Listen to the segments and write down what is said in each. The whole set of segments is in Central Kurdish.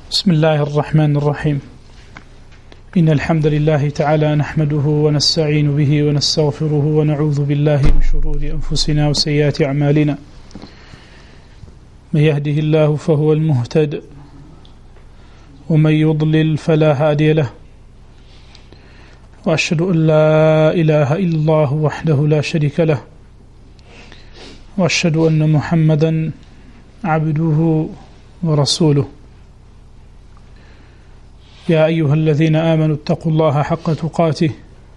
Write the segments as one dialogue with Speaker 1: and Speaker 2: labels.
Speaker 1: بسم الله الرحمن الرحيم. إن الحمد لله تعالى نحمده ونستعين به ونستغفره ونعوذ بالله من شرور أنفسنا وسيئات أعمالنا. من يهده الله فهو المهتد ومن يضلل فلا هادي له، وأشهد أن لا إله إلا الله وحده لا شريك له، وأشهد أن محمدا عبده ورسوله. يا أيها الذين آمنوا اتقوا الله حق تقاته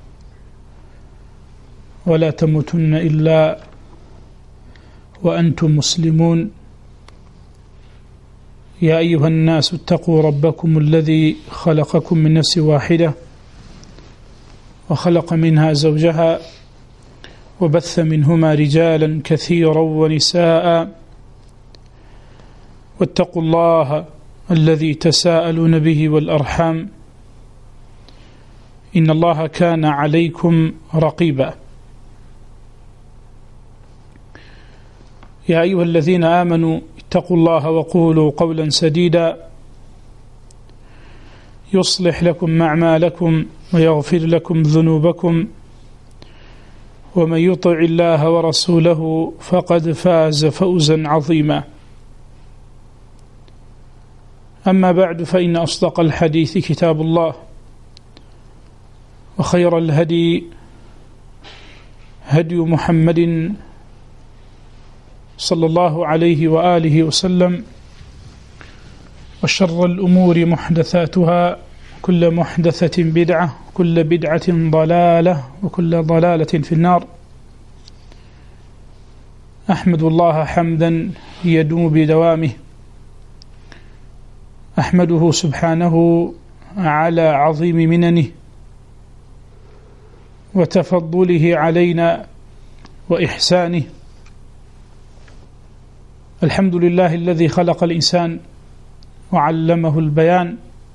Speaker 1: ولا تموتن إلا وأنتم مسلمون. يا أيها الناس اتقوا ربكم الذي خلقكم من نفس واحدة وخلق منها زوجها وبث منهما رجالا كثيرا ونساء، واتقوا الله الذي تساءلون به والأرحام إن الله كان عليكم رقيبا. يا أيها الذين آمنوا اتقوا الله وقولوا قولا سديدا يصلح لكم أعمالكم ويغفر لكم ذنوبكم، ومن يطع الله ورسوله فقد فاز فوزا عظيما. أما بعد، فإن أصدق الحديث كتاب الله، وخير الهدي هدي محمد صلى الله عليه وآله وسلم، وشر الأمور محدثاتها، كل محدثة بدعة، كل بدعة ضلالة، وكل ضلالة في النار. أحمد الله حمدا يدوم بدوامه، أحمده سبحانه على عظيم مننه وتفضله علينا وإحسانه. الحمد لله الذي خلق الإنسان وعلمه البيان،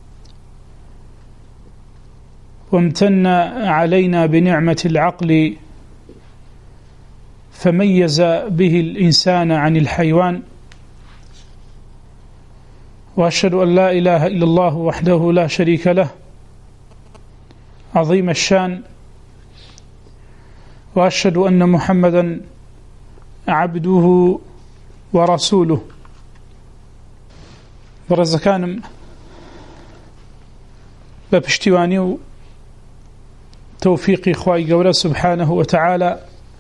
Speaker 1: وامتن علينا بنعمة العقل فميز به الإنسان عن الحيوان. وأشهد أن لا إله إلا الله وحده لا شريك له عظيم الشان، وأشهد أن محمدا عبده ورسوله. برزكانم بابشتواني توفيقي خواي قوله سبحانه وتعالى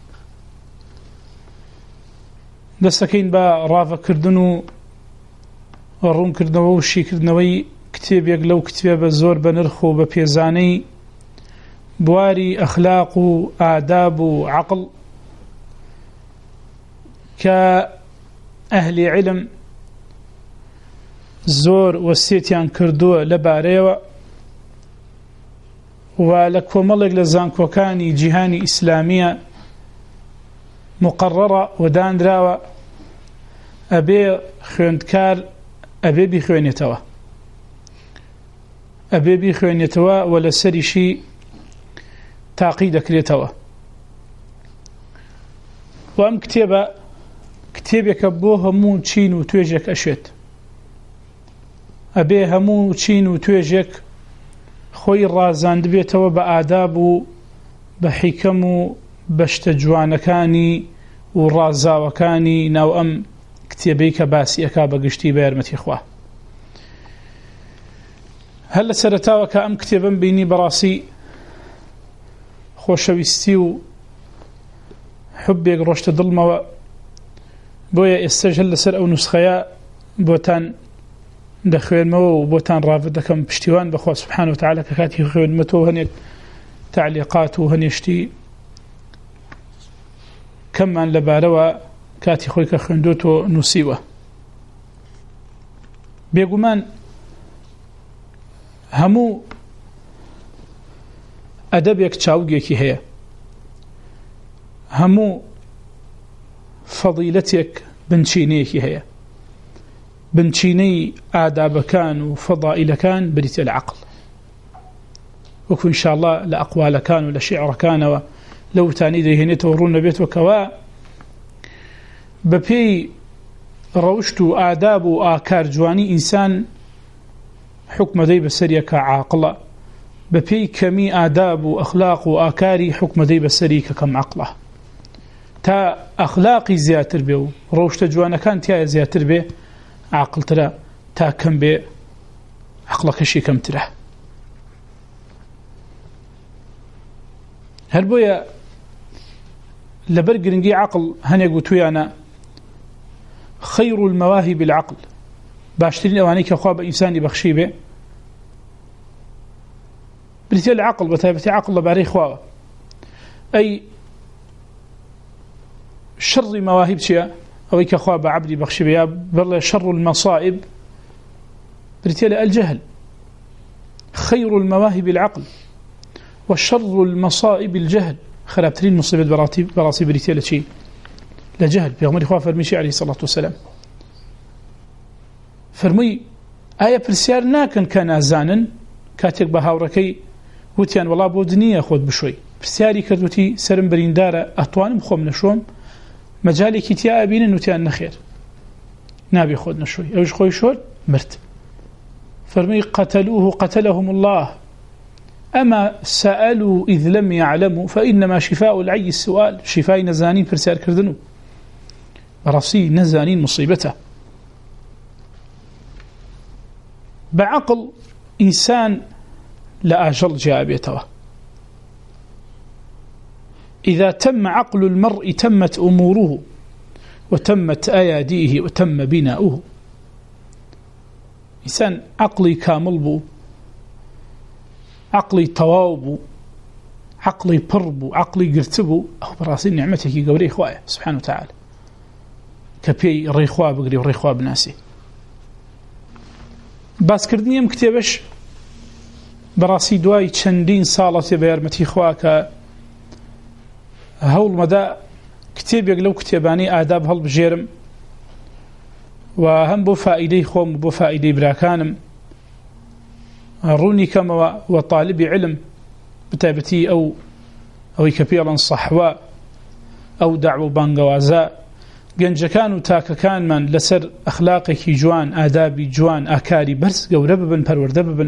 Speaker 1: دستكين با رافا كردنو ڕوون کردنەوە و شیکردنەوەی کتێبێک لەو کتێبە زۆر بە نرخ و بە پێزانەی بواری ئەخلاق و ئاداب و عەقڵ کە ئەهلی عیلم زۆر وەسیەتیان کردووە لەبارەیەوە، و لە کۆمەڵێک لە زانکۆکانی جیهانی ئیسلامیە مقرڕە و دانراوە ئەبێ خوێندکار ئەبێ بیخوێنێتەوە و لەسەریشی تاقی دەکرێتەوە. و ئەم کتێبێکە بۆ هەموو چین و توێژێک ئەشێت. ئەبێ هەموو چین و توێژێک خۆی ڕازاند بێتەوە بە ئاداب و بە حیکەم و بە شتە جوانەکانی و ڕازاوەکانی ناو ئەم کتێبەی کە باسی ئەکا بەگشتی بە یارمەتی خوا. هەر لە سەرەتاوە کە ئەم کتێبەم بینی بەڕاستی خۆشەویستی و حوبێک ڕۆشتە دڵمەوە، بۆیە ئێستاژ هەر لەسەر ئەو نوسخەیە بۆتان دەخوێنمەوە و بۆتان ڕاوە دەکەم. پشتیوان بەخوا سبحانه وتعالى کە کاتی خوێنمەتەوە هەنێک تعلیقات و هەنێشتی کەممان لەبارەوە کاتی خۆی کە خوێندوتەوە نووسیوە. بێگومان هەموو ئەدەبێک چاوگێکی هەیە، هەموو فەضیلەتێک بنچینەیەکی هەیە. بنچینەی ئادابەکان و فەضائیلەکان بریتە لە عەقڵ، وەکو ئینشاءالله لە ئەقوالەکان و لە شیعرەکانەوە لەو تانی دەیهێنێتەوە ڕوون نەبێتەوە کەوا بەپێی ڕەوشت و ئاداب و ئاکار جوانی ئینسان حكم دي بسريك عاقلة ببي كمي آداب وأخلاق وآكاري حكم دي بسريك كم عقله تا أخلاقي زياتر بيو روشت جوانا كان تيا زياتر بي عقل ترى تا كم بي عقلك شي كم ترى هل بويا لبرقرنجي عقل هنيقو تويانا خير المواهب العقل باشترين أوانيك أخواب إنساني بخشيبه بريتي العقل بتابتي عقل باري خواه أي شر مواهب شيء أويك أخواب عبدي بخشيبه بل شر المصائب بريتي الجهل خير المواهب العقل وشر المصائب الجهل خرابترين مصيبة براسي بريتي لشيء لجهل بيغمر خواه فرميشي عليه الصلاة والسلام فرمي آية برسيار ناكن كان أزانا كاتك بهاوركي وتيان والله بودنية خود بشوي برسياري كردوتي سرم بريندارة أطوانم خوم نشوم مجالي كتيا أبين وتيان نخير نابي خود نشوي أوش خوي شول مرت فرمي قتلهم الله أما سألوا إذ لم يعلموا فإنما شفاء العي السؤال شفاء نزانين برسيار كردنو براسي نزانين مصيبته بعقل إنسان لأجل جاء بيته إذا تم عقل المرء تمت أموره وتمت أياديه وتم بناؤه إنسان عقلي كامل بو عقلي طواب عقلي برب عقلي قرتب أو براسي نعمته قوري إخوائه سبحانه وتعالى كبي ريخوا بقري وريخوا بناسي باس كردنيم كتابش براسي دواي چندين سالة بيرمتي خواك هول مدى كتاب يقلو كتاباني آداب هل بجيرم وهم بو فائدي خوم بو فائدي براكانم روني كما وطالب علم بتابتي أو كبيرا صحواء أو دعو بانقوازاء گەنجەکان و تاکەکان من لەسەر ئەخلاقێکی جوان ئادابی جوان ئاکاری بەرز گەورە ببن پەروەردە ببن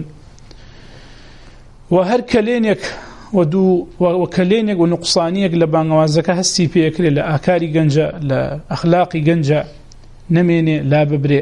Speaker 1: و هەر کەلێنێک و کەلێنێک و نوقسانیەک لە بانگەوازەکە هەستی پێکرێت لە ئاکاری گەنجە لە ئەخلاقی گەنجە نەمێنێ لا ببرێ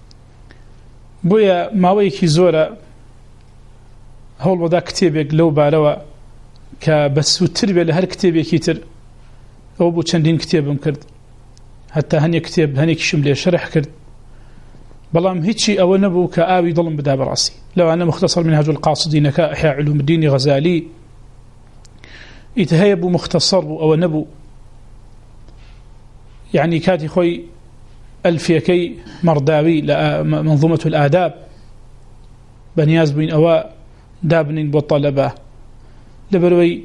Speaker 1: بۆیە ماوەیەکی زۆرە هەوڵ بەدا کتێبێک لەو بارەوە کە بەسووتر بێ لە هەر کتێبێکی تر ئەو بۆ چەندین کتێبم کرد حتى هني كتاب هني كشملي شرح كرد بلام هيتشي أو نبو كآوي ظلم بدا براسي لو أنا مختصر منهج القاصدين كإحياء علوم الدين غزالي يتهيب مختصر أو نبو يعني كاتي خوي ألفيكي مرداوي منظومة الآداب بنياز بين أواء دابنين بالطلبة لبروي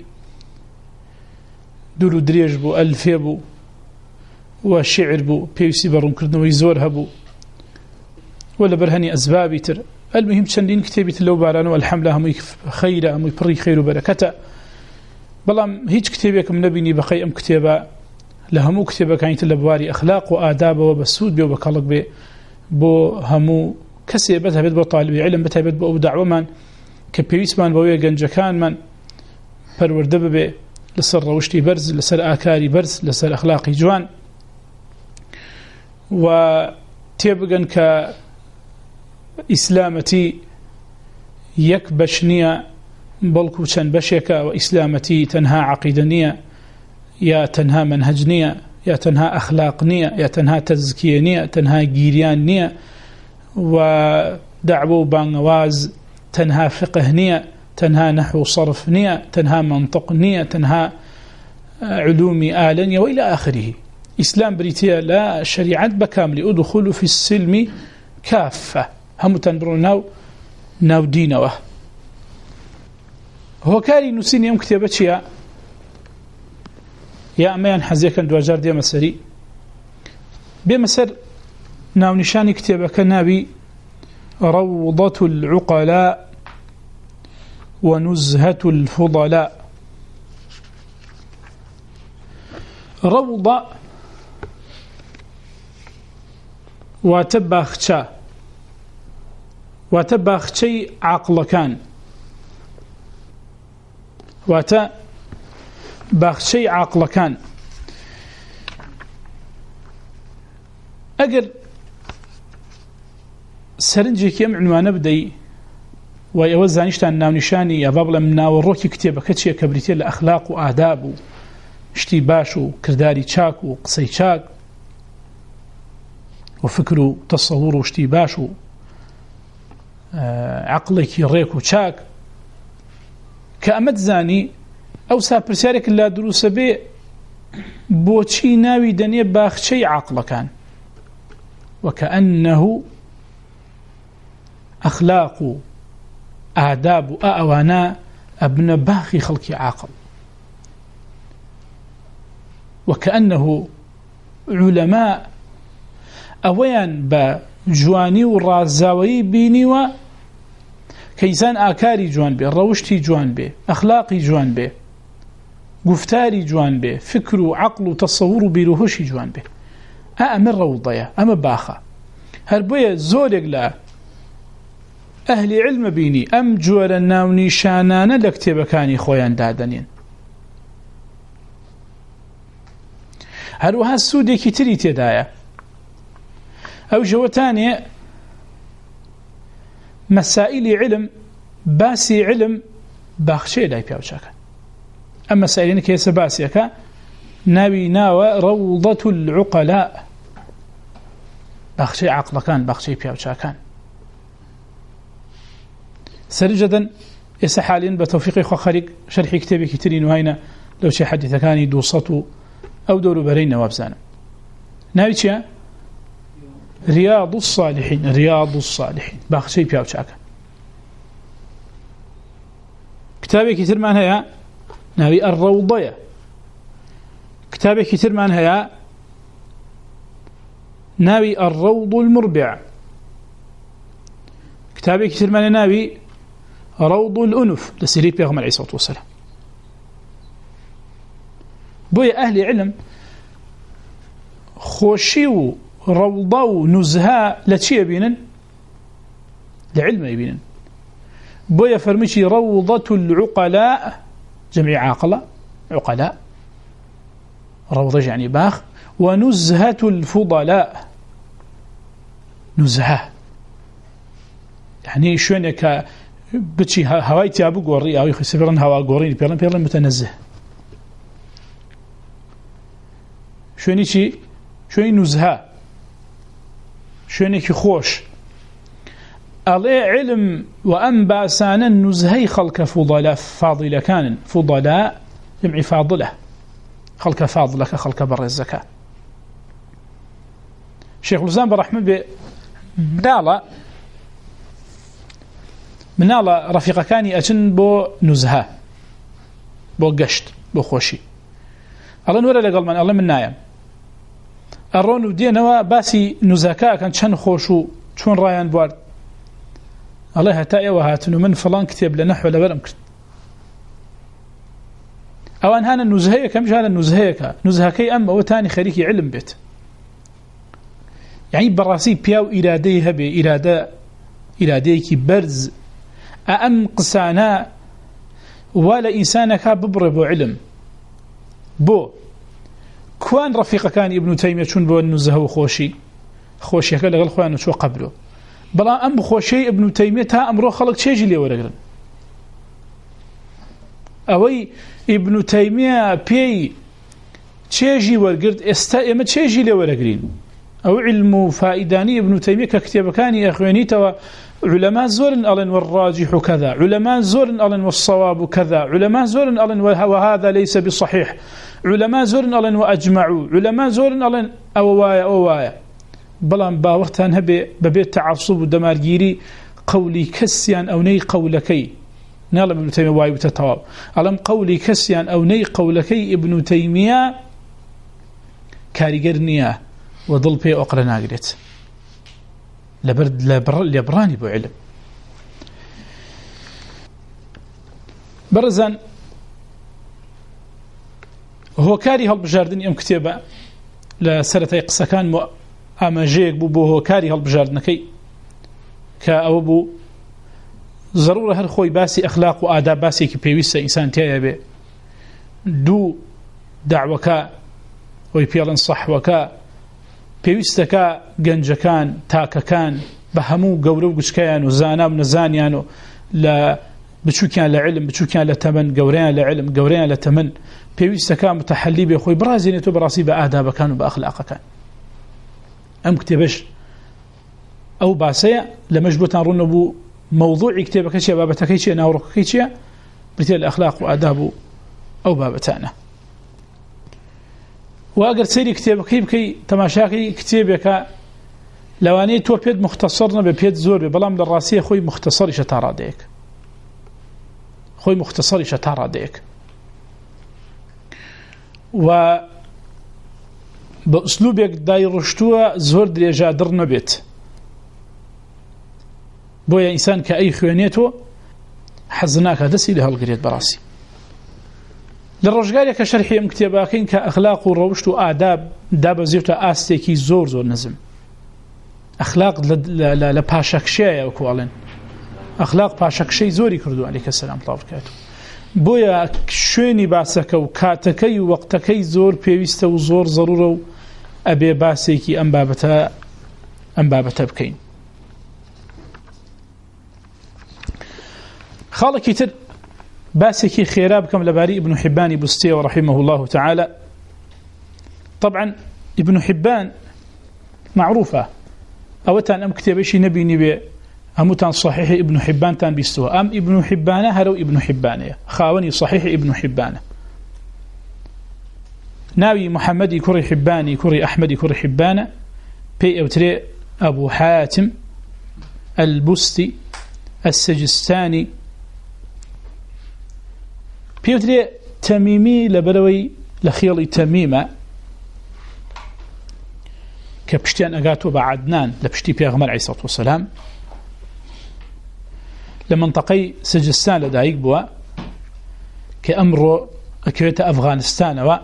Speaker 1: دولو دريج بو ألفي بو وشعر بو بيوسي برون كردنوي زور هبو ولا برهني أسبابي تر المهم شندين كتابي تلو بارانو الحملة هم خيرة هم يبري خير وبركة بلام هيج كتابك من نبيني بقي أم كتابة لهمو كتابة كانت لبواري أخلاق وآداب وبسود بي وبكالك بي بو همو كسي بتهبت بو طالب علم بتهبت بو دعوة من كبيوس من بوية جنجكان من پروردب بي لسر روشتي برز لسر آكاري برز لسر أخلاقي جوان وتبقن كإسلامتي يكبشنية بلكو چند بشيكا وإسلامتي تنها عقيدنية يا تنها منهجنية يا تنها أخلاقنية يا تنها تزكينية تنها جيريانية ودعوو بانواز تنها فقهنية تنها نحو صرفنية تنها منطقنية تنها علوم آلنية وإلى آخره إسلام بريتيا لا شريعة بكامل أدخل في السلم كافة هم تنبرون ناو دينوه هو كاري نسين يوم كتابتشيا يا أميان حزيكا دواجار دي مسري بمسر ناو نشاني كتابك نابي روضة العقلاء ونزهة الفضلاء روضة واتباخشا واتە باخچەی عاقڵەکان واتە باخچەی عاقڵەکان ئەگەر سەرنجێکی ئەم عنوانە بدەی وای ئەوە زانیشتان ناونیشانی یا با بڵێم ناوەڕۆکی کتێبەکە چییە کە بریتێ لە ئەخلاق و ئاداب و شتی باش و کردداری چاک و قسەی چاک و فکر و تەسەوور و شتی باش و عقلێکی ڕێک و چاک کە ئەمەت زانی ئەو ساپرسیارێک لا دروسە بێ بۆچی ناوی دەنێ باخچەی عاقڵەکان وكأنه أخلاق آداب أوانا ابن باخي خلق عاقل وكأنه علماء أويان بجواني والرازاوي بيني و كيسان آكاري جوان به روشتي جوان به أخلاقي جوان به گفتاری جوان به فکر و عقل و تصور و بیروهشی جوان به ئەمە ڕەوڵدەیە ئەمە باخە هەر بۆیە زۆرێک لە ئەهلی علم بینی ئەم جۆرە ناونیشانانە لە کتێبەکانی خۆیان دادەنێن هەروەها سوودێکی تری تێدایە ئەو ژەوەتانێ مەسائیلی علم باسی علم باخچەیە لای پیاوچاکان ئەم مەسائلینە کە ئێستا باسیەکە ناوی ناوە ڕەوڵدەة العقلاء باخچەی عاقڵەکان باخچەی پیاوچاکان سەرنجەدەن ئێستا حالیان بە تەوفیقی خوا خەریک شەرحی کتێبێکی تری نوێینە لەو چێ حەدیثەکانی 200 و ئەو دەوروبەرەی نەوە بزانم ناوی چییە؟ رياض الصالحين رياض الصالحين باخچەی پیاوچاکان کتابێکی ترمان هەیە ناوی الروضەیە كتابك ترمان هيا ناوي الروض المربع كتابك ترمان ناوي روض الأنف لسيري بيغمر عليه الصلاة والسلام بويا أهل علم خوشيو روضو نزهاء لتشي يبينن لعلم يبينن بويا فرمشي روضة العقلاء جمع عاقلة عقلاء روضة يعني باخ ونزهة الفضلاء نزهة يعني شوينك بتشي هواي تابو قوري أو يخسرن هوا قوري بيرن متنزه شويني شي شويني نزهة شوينك خوش علي علم وأنباسانا نزهي خلق فضلاء فاضلة كان فضلاء جمع فاضلة خلق فاضلة خلق بر الزكاة شيخ الإسلام برحمة منالا رفيقة كاني أجن بو نزهة بو قشت بو خوشي الله نورا لقل من الله من نايم الرونو دينوا باسي نزهكا كان شن خوشو شون رايان بوارد الله هتايا وهاتنو من فلان كتاب لنحو لبرم كت أوان هانا النزهية كم جالا النزهية نزهكي أما وتاني خريكي علم بيت يعني براسي بياو إرادي هبي إراديكي برز أم قسانا ولا إنسانك ببربو علم بو كوان رفيق كان ابن تيمية شون بو النزهة وخوشي خوشي هكا لغل خوانو شو قبله بلا أم بخوشي ابن تيمية تا أمرو خلق تشيجي لي ورقرن أوي ابن تيمية بي تشيجي ورقرد استائمة تشيجي لي ورقرين أو علم فائداني ابن تيمية ككتاب كان أخوانيته علماء زور ألن والراجح كذا علماء زور ألن والصواب كذا علماء زور ألن وهذا ليس بصحيح علماء زور ألن وأجمعوا علماء زور ألن أوايا بلان باوقتان هبه ببيت تعصب ودمارجيري قولي كسيان أو ني قولكي نعلم ابن تيمية واي بتتواب علم قولي كسيان أو ني قولكي ابن تيمية كاريجرنيا وظل بي أقرنا قريت لبراني بو علم برزان هو كاري هالبجاردن يوم كتابة لسرتي قسكان أما جيك بو هو كاري هالبجاردنكي كأو بو ضرورة هر خوي باسي أخلاق وآداب باسي كي بيويسة إنسان تيابي دو دعوكا ويبيالن صحوكا پێویستەکە گەنجەکان تاکەکان بە هەموو گەورە و گچکیان و زانا و نەزانیان و لە بچووکیان لە علم بچووکیان لە تەمەن گەورەیان لە علم گەورەیان لە تەمەن پێویستەکە متەحەلی بێ خۆی بڕازێنێتەوە بەڕاستی بە ئادابەکان و بە ئەخلاقەکان. ئەم کتێبەش ئەو باسەیە لەمەش بۆتان ڕوون نەبوو مەوضوعی کتێبەکە چیە بابەتەکەی چیە ناوڕۆکەکەی چیە بریتێ لە ئەخلاق و ئاداب و ئەو بابەتانە. واگر سری کتێبەکەی بکەی تەماشاکەی کتێبێکە لەوانەیە تۆ پێت مختصر نەبێ پێت زۆر بێ بەڵام لە ڕاستیە خۆی مختصریشە تا ڕادەیەک خۆی مختصریشە تا ڕادەیەک و بە ئوسلوبێک دایڕشتووە زۆر درێژادڕ نەبێت بۆیە ئینسان کە ئەی خوێنێتەوە حەز ناکات دەستی لە هەڵگرێت بەڕاستی. لە ڕۆژگارێکە شەرحی ئەم کتێباکەین کە ئەخلاق و ڕەوشت و ئاداب دابەزێتە ئاستێکی زۆر زۆر نەزم. ئەخلاق لە پاشەکشەیە وەکوڵێن ئەخلاق پاشەکشەی زۆری کردو عەلەیکە سەلام تاو بکات. بۆیە شوێنی باسەکە و کاتەکەی و وەقتەکەی زۆر پێویستە و زۆر ضرورە و ئەبێ باسێکی ئەم بابەتە بکەین. خاڵێکی تر باسێکی خێرا بکەم لەباری ابن حبانی بوستیەوە رحمه الله تعالى. طبعا ابن حبان معروفة ئەوەتان ئەم کتێبەشی نەبینی بێ هەمووتان صحيح ابن حبان تان بیستوە ئەم ابن حبانە هەرەو ابن حبانەیە خاوەنی صحيح ابن حبانە. ناوی محەممەدی کوڕی حبانی کوڕی ئەحمەدی کوڕی حبانە پێی ئەوترێ ئەبوو حاتم البوستی السجستاني پێوترێ تەمیمی لەبەرەوەی لە خێڵی تەمیمە کە پشتیان ئەگاتوە بە عەدنان لە پشتی پێغەمبەر عەلەیهی سەڵاتو وەسەلام لە منتەقەی سجستان لەدایک بووە کە ئەمڕۆ ئەکەوێتە ئەفغانستانەوە.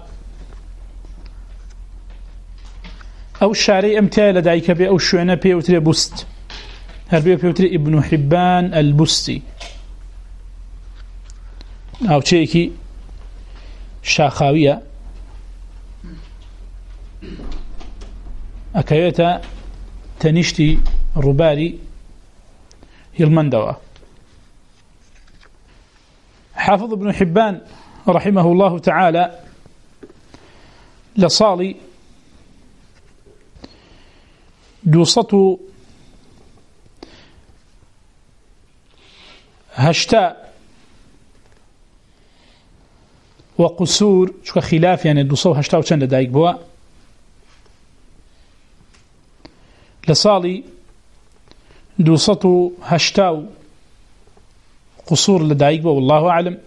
Speaker 1: ئەو شارەی ئەم تایە لەدایکە بێ ئەو شوێنە پێوترێ بوست هەربێ پێوترێ ابن حبان البوستی ناوچەیەکی شاخاویە ئەکەوێتە تەنیشتی ڕووباری هیڵمەندەوە. حافظ ابن حبان رحمه الله تعالى لصالي 280 وقصور شو خلاف يعني 280 چند دايق بوا لصالي 280 قصور لدايق بوا والله أعلم.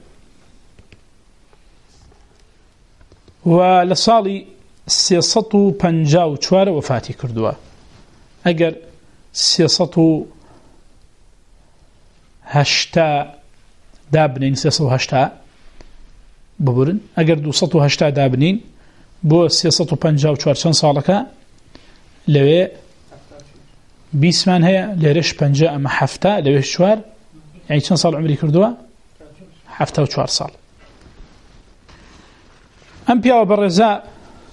Speaker 1: ولصالي 354 وفاتي كردوا اگر 380 دابنين 380 ببرن اگر 280 دابنين بو 354 چند سالكا لوي 20 من هي لريش 50 اما حفته لوي شوار يعني چند سال عمري كردوا حفته و 4 سال. ام بياو برزا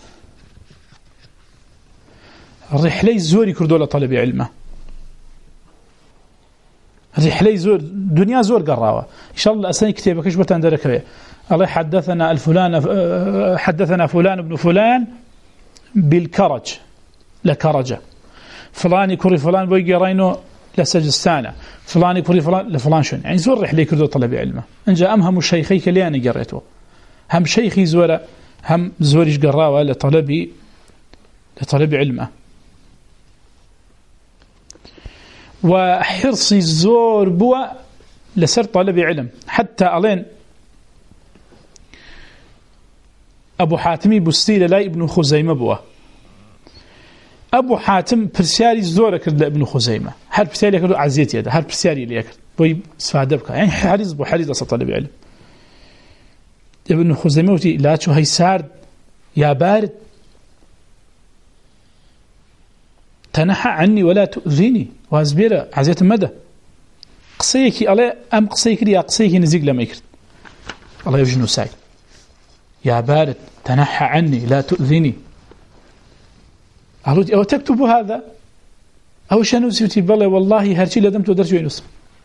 Speaker 1: رحلي زوري كردوا لطلب علمه رحلي زور دنيا زور قراوه ان شاء الله اساني كتابك ايش بتندرك الله حدثنا فلان ابن فلان بالكرج لكرجه فلان كوري فلان بوي قرينو لسجستانه فلان كوري فلان لفلان شن يعني زور رحلي كردوا طلب علمه ان جاء امهم الشيخي اللي انا قريته هم شيخي زوره هم زوريش قراوه لطلب علمه وحرصي الزور بوا لسر طلب علم حتى ألين أبو حاتمي بستي لا ابن خزيمة بوا أبو حاتم برسياري زورك لابن خزيمة هل برسياري كدو عزيت يده هل برسياري اللي يكر بوي سفادبك يعني حريص بو حريص أصل طلب علم. ابن خزيمة وتي لا شو هي سارد يا بارد تنحى عني ولا تؤذيني وازبير عزيت مدى قسەیەکی ئەڵێ ئەم قسەی کرد یا قسەیەکی نزیک لەمەی کرد ئەڵێ ابن سعید يا بارد تنحى عني لا تؤذني قالوا أو تكتب هذا أو شنوسيتي بلى والله هرشي لدمت ودرجو ينصر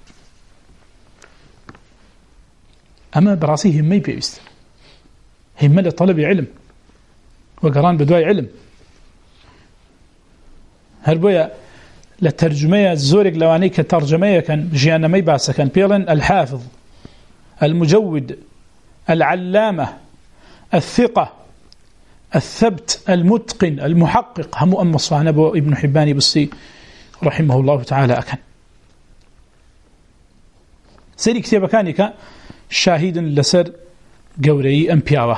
Speaker 1: أما براسيه همي بيست همة لطلب علم وقران بدواي علم هربويا لترجمية زورق لواني كترجمية كان جيانا مي باسا كان بيلن الحافظ المجود العلامة الثقة الثبت المتقن المحقق هم أم الصحابة ابن حبان بصي رحمه الله تعالى أكن سيري كتابة كانك شاهد لسر قوري أمبياوة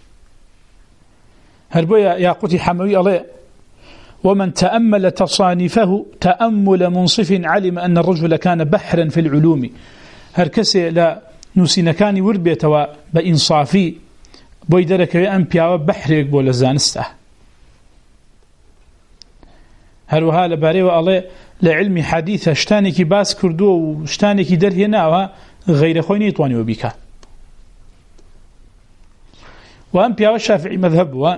Speaker 1: هربويا ياقوتي حموي عليه ومن تأمل تصانيفه تأمل منصف علم أن الرجل كان بحرا في العلوم هركسي لا نسينكاني وربيتوا بإنصافي بۆی دەرەکەوێ ئەم پیاوە بەحرێک بۆ لە زانستە هەروەها لەبارەیەوە ئەڵێ لە علمی حەدیثە شتانێکی باس کردووە و شتانێکی دەرهێناوە غەیرە خۆی نەیتوانیوە بیکات و ئەم پیاوە شافعی مەذهب بووە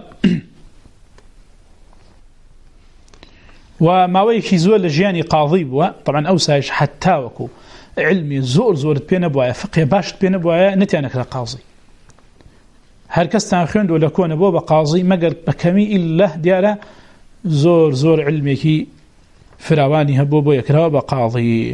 Speaker 1: و ماوەیەکی زۆر لە ژیانی قاضی بووە طبعا ئەو سایش حتا وەکو علمی زۆرت پێ نەبووایە فقێ باشت پێ نەبووایە نەتیانەکرا قاضی هر کەستان خوێندوە لە کۆنە بۆ بە قاضی مەگەر بەکەمی ئیلە دیارە زۆر علمێکی فراوانی هەبوو بۆ یەکراوە بە قاضی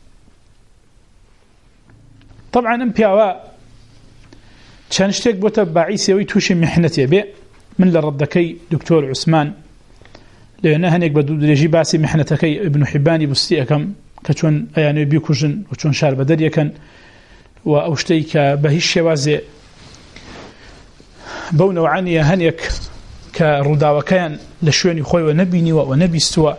Speaker 1: طبعا ئەم پیاوە چەند شتێک بۆتە باعیسەوەی تووشی میحنەتێ بێ من لە ڕەدەکەی دکتۆر عوسمان لێنە هەنێک بە دوو درێژی باسی میحنەتەکەی ابن حیبانی بوستی ئەەکەم کە چۆن ئەیانوێ بیکوژن و چۆن شار بەدەریەکەن و ئەو شتەی کە بە هیچ شێوازێ بەو نەوعانیە هەنێک کە ڕووداوەکەیان لە شوێنی خۆیەوە نەبینیوە و نەبیستووە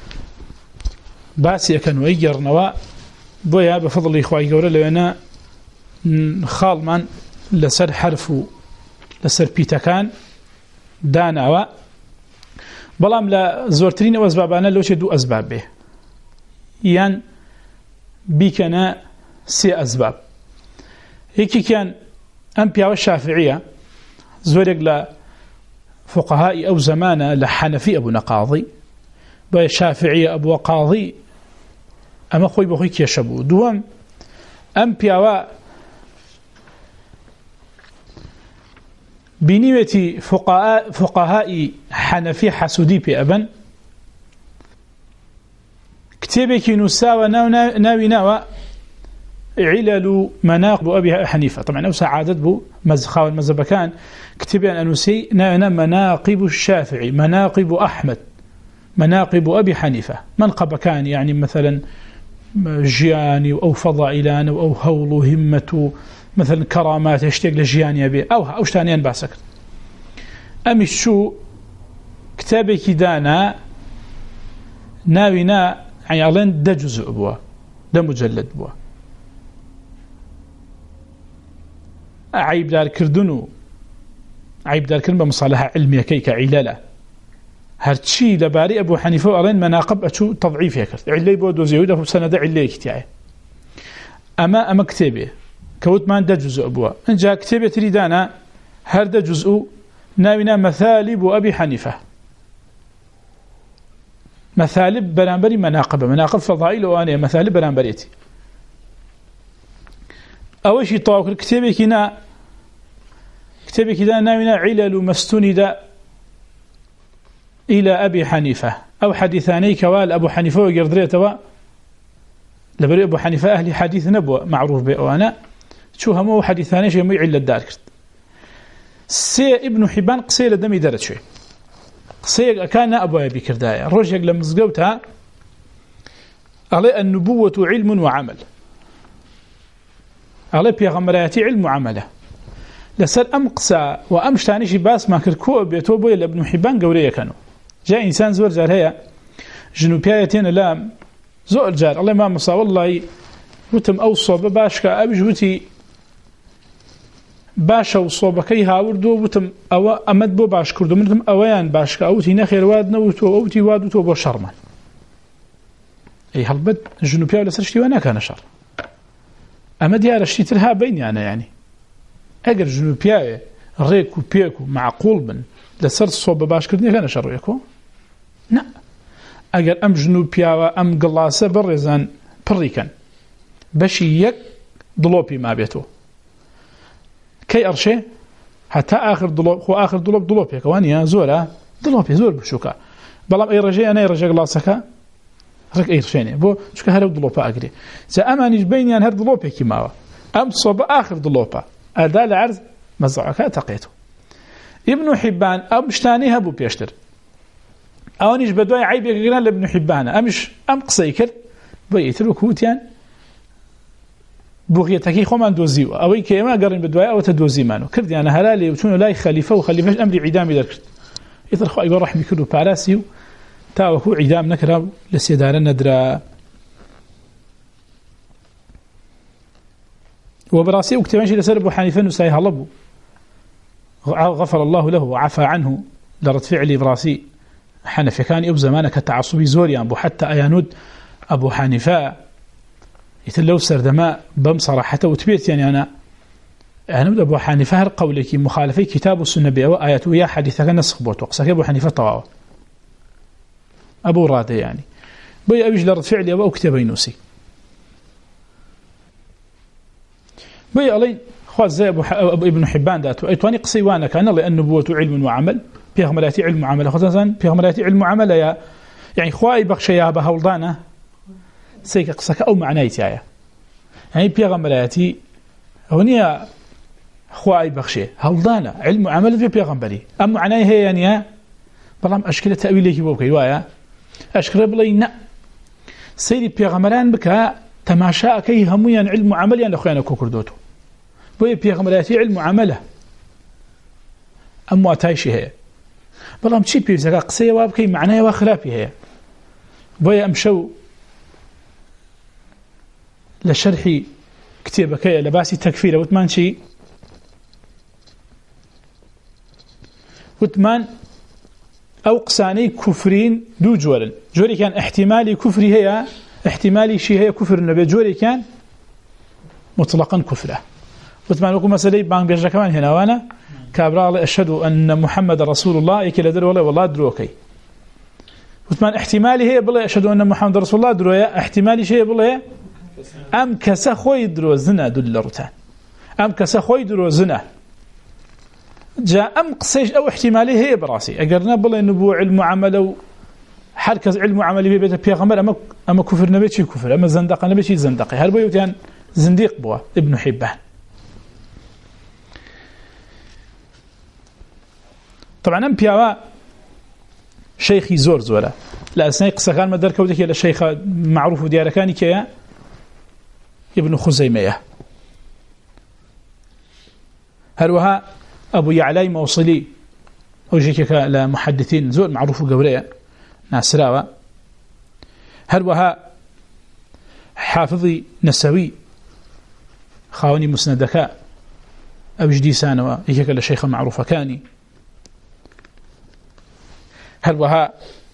Speaker 1: باسی ئەکەن و ئەیگەڕنەوە بۆیە بە فەضڵی خوای گەورە لەوێنە خاڵمان لەسەر حرف و لەسەر پیتەکان داناوە بەڵام لە زۆرترین ئەو ئەسبابانە لەوچێ دوو ئەسباب بێ یان بیکەنە سێ ئەسباب یەکێکیان ئەم پیاوە شافعیە زۆرێک لە فقهائی ئەو زمانە لە حەنەفی ئەبوونە قاضی بۆیە شافعیە ئەبووە قاضی ئەمە خۆی بەخۆی کێشە بوو دووەم ئەم پیاوە بینیوێتی فقهائی حەنەفی حەسوودی پێ ئەبەن کتێبێکی نووساوە ناوی ناوە علل مناقب أبي حنيفة طبعا أوسع عادت بو مزخاو المذهبكان كتبان أنوسي نانا مناقب الشافعي مناقب أحمد مناقب أبي حنيفة منقب كان يعني مثلا جياني أو فضائلان أو هول همة مثلا كرامات يشتاق لجياني أبي أو شتانيان باسكت أمي شو كتابي كدانا ناوينا يعني ألين دا جزء بوا دا مجلد بوا عيب دار كردنو عيب دار كردن بمصالحة علمية كيك علالة هرشي لباري أبو حنيفة وألين مناقب أشو تضعيف يكرت علي بو دوزيوده بسنة علي كتاعي أما كتابي كوت ما دا جزء أبوه إن جاء كتابي تريدانا هر دا جزء ناوينا مثالب أبي حنيفة مثالب برانبري مناقب فضائل وأنا مثالب برانبريتي أول شيء طاوك كتابي كنا ناوينا علل مستند إلى أبي حنيفة أو حديثاني كوال أبو حنيفة وقردريتوا لبري أبو حنيفة أهل حديث نبوة معروف بأوانا شو همو حديثاني شيء مي علة دار كرت سي ابن حبان قصي لدمي درت شوي قصي كان أبو أبي كردايا رجع لمزقوتها على النبوة علم وعمل على بيغمراتي علم وعمله لسر أم قصا وأم شتانيشي باس ما كركو بيتو بويا لابن حبان قوريا كانوا جاء إنسان زور جار هيا جنوبياتين لام زور جار الله ما مصا والله وتم أوصى بباشكا أبجوتي باشا وصوبكي هاوردو وتم أوا أمد بو باش كردو منكم أويان باشكا أوتي نخير واد نوتو أوتي وادوتو بو شرمان أي هالبد جنوبيا ولا سرشتي وانا كان شر أما ديار الشيترها بين يعني أجر جنوبيا ريكو بيكو معقول بن لسر صوب باش كردني كان شرويكو لا أجر أم جنوبيا أم قلاصة برزان بريكان بشي يك ضلوبي ما بيتو كي أرشي حتى آخر ضلوب هو آخر ضلوب كوانيا زورا ضلوبي زور بشوكا بلام أي رجاء أنا رجاء قلاصك رك أي رشيني بو شو هذا ضلوبا أجري سأمانيش بيني أن هذا ضلوبي كيما أم صوب آخر ضلوبا أداء العرض مزعك تقيته ابن حبان أمشتاني هبو بيشتر أونيش بدوي عيب يقران لابن حبان أم قصيكر بيترو كوتيان بغيتكي خمان دوزيو أوي كيما قرن بدوي أو تدوزي مانو كرد يعني هلالي وشونو لاي خليفة وخليفة أمري عدامي دركت يطرح خواهي رحمي كله باراسيو تاوكو عدام نكرا لسيدار ندرا وبراسي وكتبانشي لسر أبو حنيفة نساي هلبو غفر الله له وعفى عنه لرد فعلي براسي حنفي كان يب زمانك تعصبي زوريان بو حتى أيانود أبو حنيفة يتلو سردماء بم صراحة وتبيت يعني أنا أبو حنيفة هر قولك مخالفي كتاب السنة بأو آيات ويا حديثة نسخ بوت وقصك أبو حنيفة طواوة أبو رادة يعني بي أبيج لرد فعلي أبو كتابي نوسي بي علي خواز زي أبو ابن حبان داتو أيتواني قصيوانا كان لأن نبوة علم وعمل بيغملاتي علم وعمل خصوصا بيغملاتي علم وعمل يعني خواي بخشيها بهولدانا سيك قصك أو معنايتي يعني بيغملاتي هونيا خواي بخشي هولدانا علم وعمل في بيغمبري أم معناي هي يعني بلام أشكال تأويلي كيبوكي وايا أشكال بلينا سيدي بيغملان بك تماشاء كي هميا علم وعمل يعني أخويانا كوكردوتو بوي بيغملاتي علم وعمله أم واتايشي هي بلام تشي بيزاقا قصية وابكي معناها وخلافي هي بوي أمشو لشرحي كتابك لباسي تكفير وثمان شي وثمان أو قساني كفرين دو جورا جوري كان احتمالي كفري هي احتمالي شي هي كفر النبي جوري كان مطلقا كفره وثمان وكو مسألة بان بيجا كمان هنا وانا كابرا أشهد أن محمد رسول الله يكي لدر والله دروكي وثمان احتمالي هي بلا أشهد أن محمد رسول الله درويا احتمالي شيء بلا أم كسا خوي درو زنا دل رتان أم كسا خوي درو زنا جاء أم قصيش أو احتمالي هي براسي أقرنا بلا نبوع علم عمل حركز علم عمل بيت بيغمر أما كفر نبي شي كفر أما زندق نبي شي زندقي هل بيوتان زنديق بوا ابن حبان طبعا أم بيوا شيخي زور زولا لا أسنى قصة مدار كودك إلى شيخ معروف ديار كاني كيا ابن خزيمية هروها أبو يعلي موصلي أو جيك لمحدثين زور معروف قولية ناسراوة هروها حافظي نسوي خاوني مسندك أو جديسان ويك لشيخ معروف كاني هروها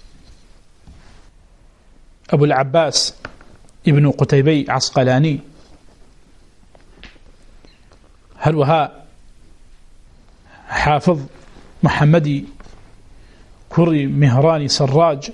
Speaker 1: أبو العباس ابن قتيبي عسقلاني هروها حافظ محمدي كري مهراني سراج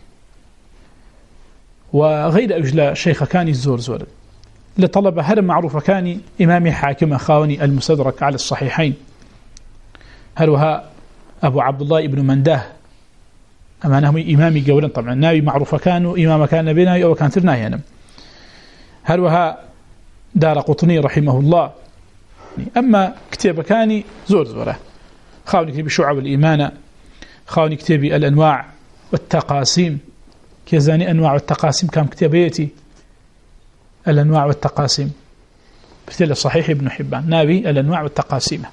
Speaker 1: وغير أجل شيخ كاني الزور زور لطلب هرم معروف كاني إمامي حاكم خاوني المستدرك على الصحيحين هروها أبو عبد الله ابن منده أمانهم إمامي قولا طبعا ناوي معروف كانوا إمام كان نبينا أو كان ترناه هنا هروها دار قطني رحمه الله أما كتاب كاني زور زوره خاوني كتابي شعب الإيمان خاوني كتابي الأنواع والتقاسيم كيزاني أنواع والتقاسيم كان كتابيتي الأنواع والتقاسيم بثل صحيح ابن حبان نابي الأنواع والتقاسيم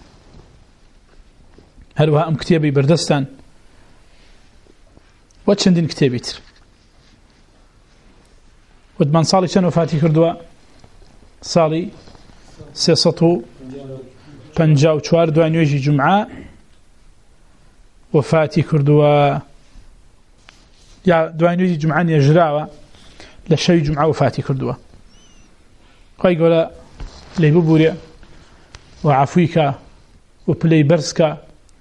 Speaker 1: هروها أم كتابي بردستان واتشندين كتابيتر ودمان صالي شنو وفاتي كردوا صالي سيسطو پنجاو چوار دوانيوجي جمعة وفاتي كردوا يا دوانيوجي جمعة يجراوا لشوي جمعة وفاتي كردوا قاي قولا لي ببوري وعفويك وبلي برسك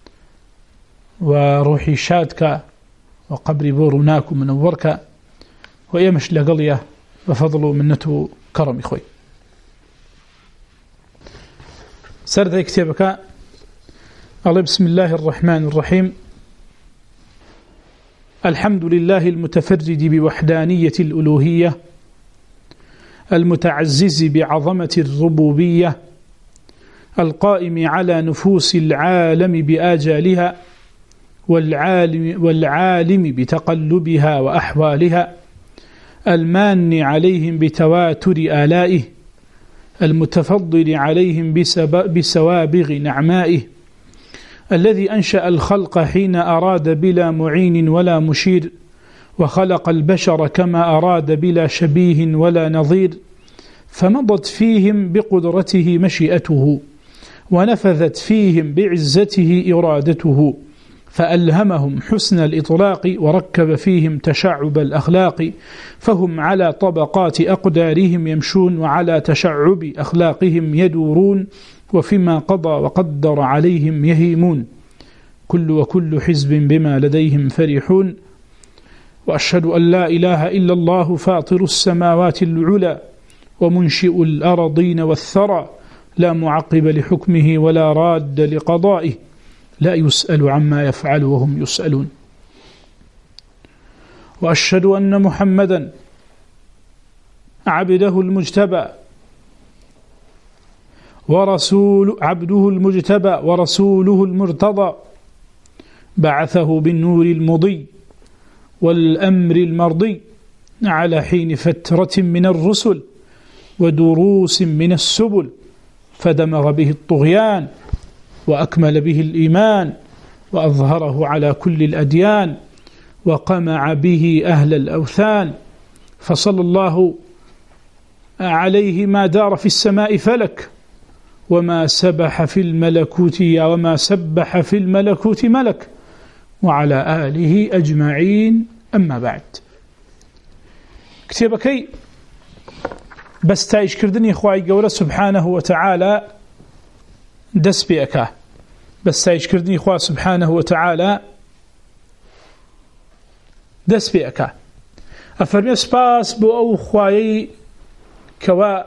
Speaker 1: وروحي شادك وقبري بورناك ومنورك ويمش لقليه بفضل منته كرم إخوي. سرد كتابك الله. بسم الله الرحمن الرحيم. الحمد لله المتفرد بوحدانية الألوهية المتعزز بعظمة الربوبية القائم على نفوس العالم بآجالها والعالم بتقلبها وأحوالها المان عليهم بتواتر آلائه المتفضل عليهم بسوابغ نعمائه الذي أنشأ الخلق حين أراد بلا معين ولا مشير وخلق البشر كما أراد بلا شبيه ولا نظير فمضت فيهم بقدرته مشيئته ونفذت فيهم بعزته إرادته فألهمهم حسن الإطلاق وركب فيهم تشعب الأخلاق فهم على طبقات أقدارهم يمشون وعلى تشعب أخلاقهم يدورون وفيما قضى وقدر عليهم يهيمون وكل حزب بما لديهم فرحون وأشهد أن لا إله إلا الله فاطر السماوات العلى ومنشئ الأرضين والثرى لا معقب لحكمه ولا راد لقضائه لا يسأل عما يفعل وهم يسألون وأشهد أن محمدا عبده المجتبى عبده المجتبى ورسوله المرتضى بعثه بالنور المضي والأمر المرضي على حين فترة من الرسل ودروس من السبل فدمغ به الطغيان وأكمل به الإيمان وأظهره على كل الأديان وقمع به أهل الأوثان فصلى الله عليه ما دار في السماء فلك وما سبح في الملكوت ملك وعلى آله أجمعين. أما بعد كتابكي بستايش كردني خواهي قولة سبحانه وتعالى دس بيكا بستايش كردني خواه سبحانه وتعالى دس بيكا أفرمي سباس بو أو خواهي كوا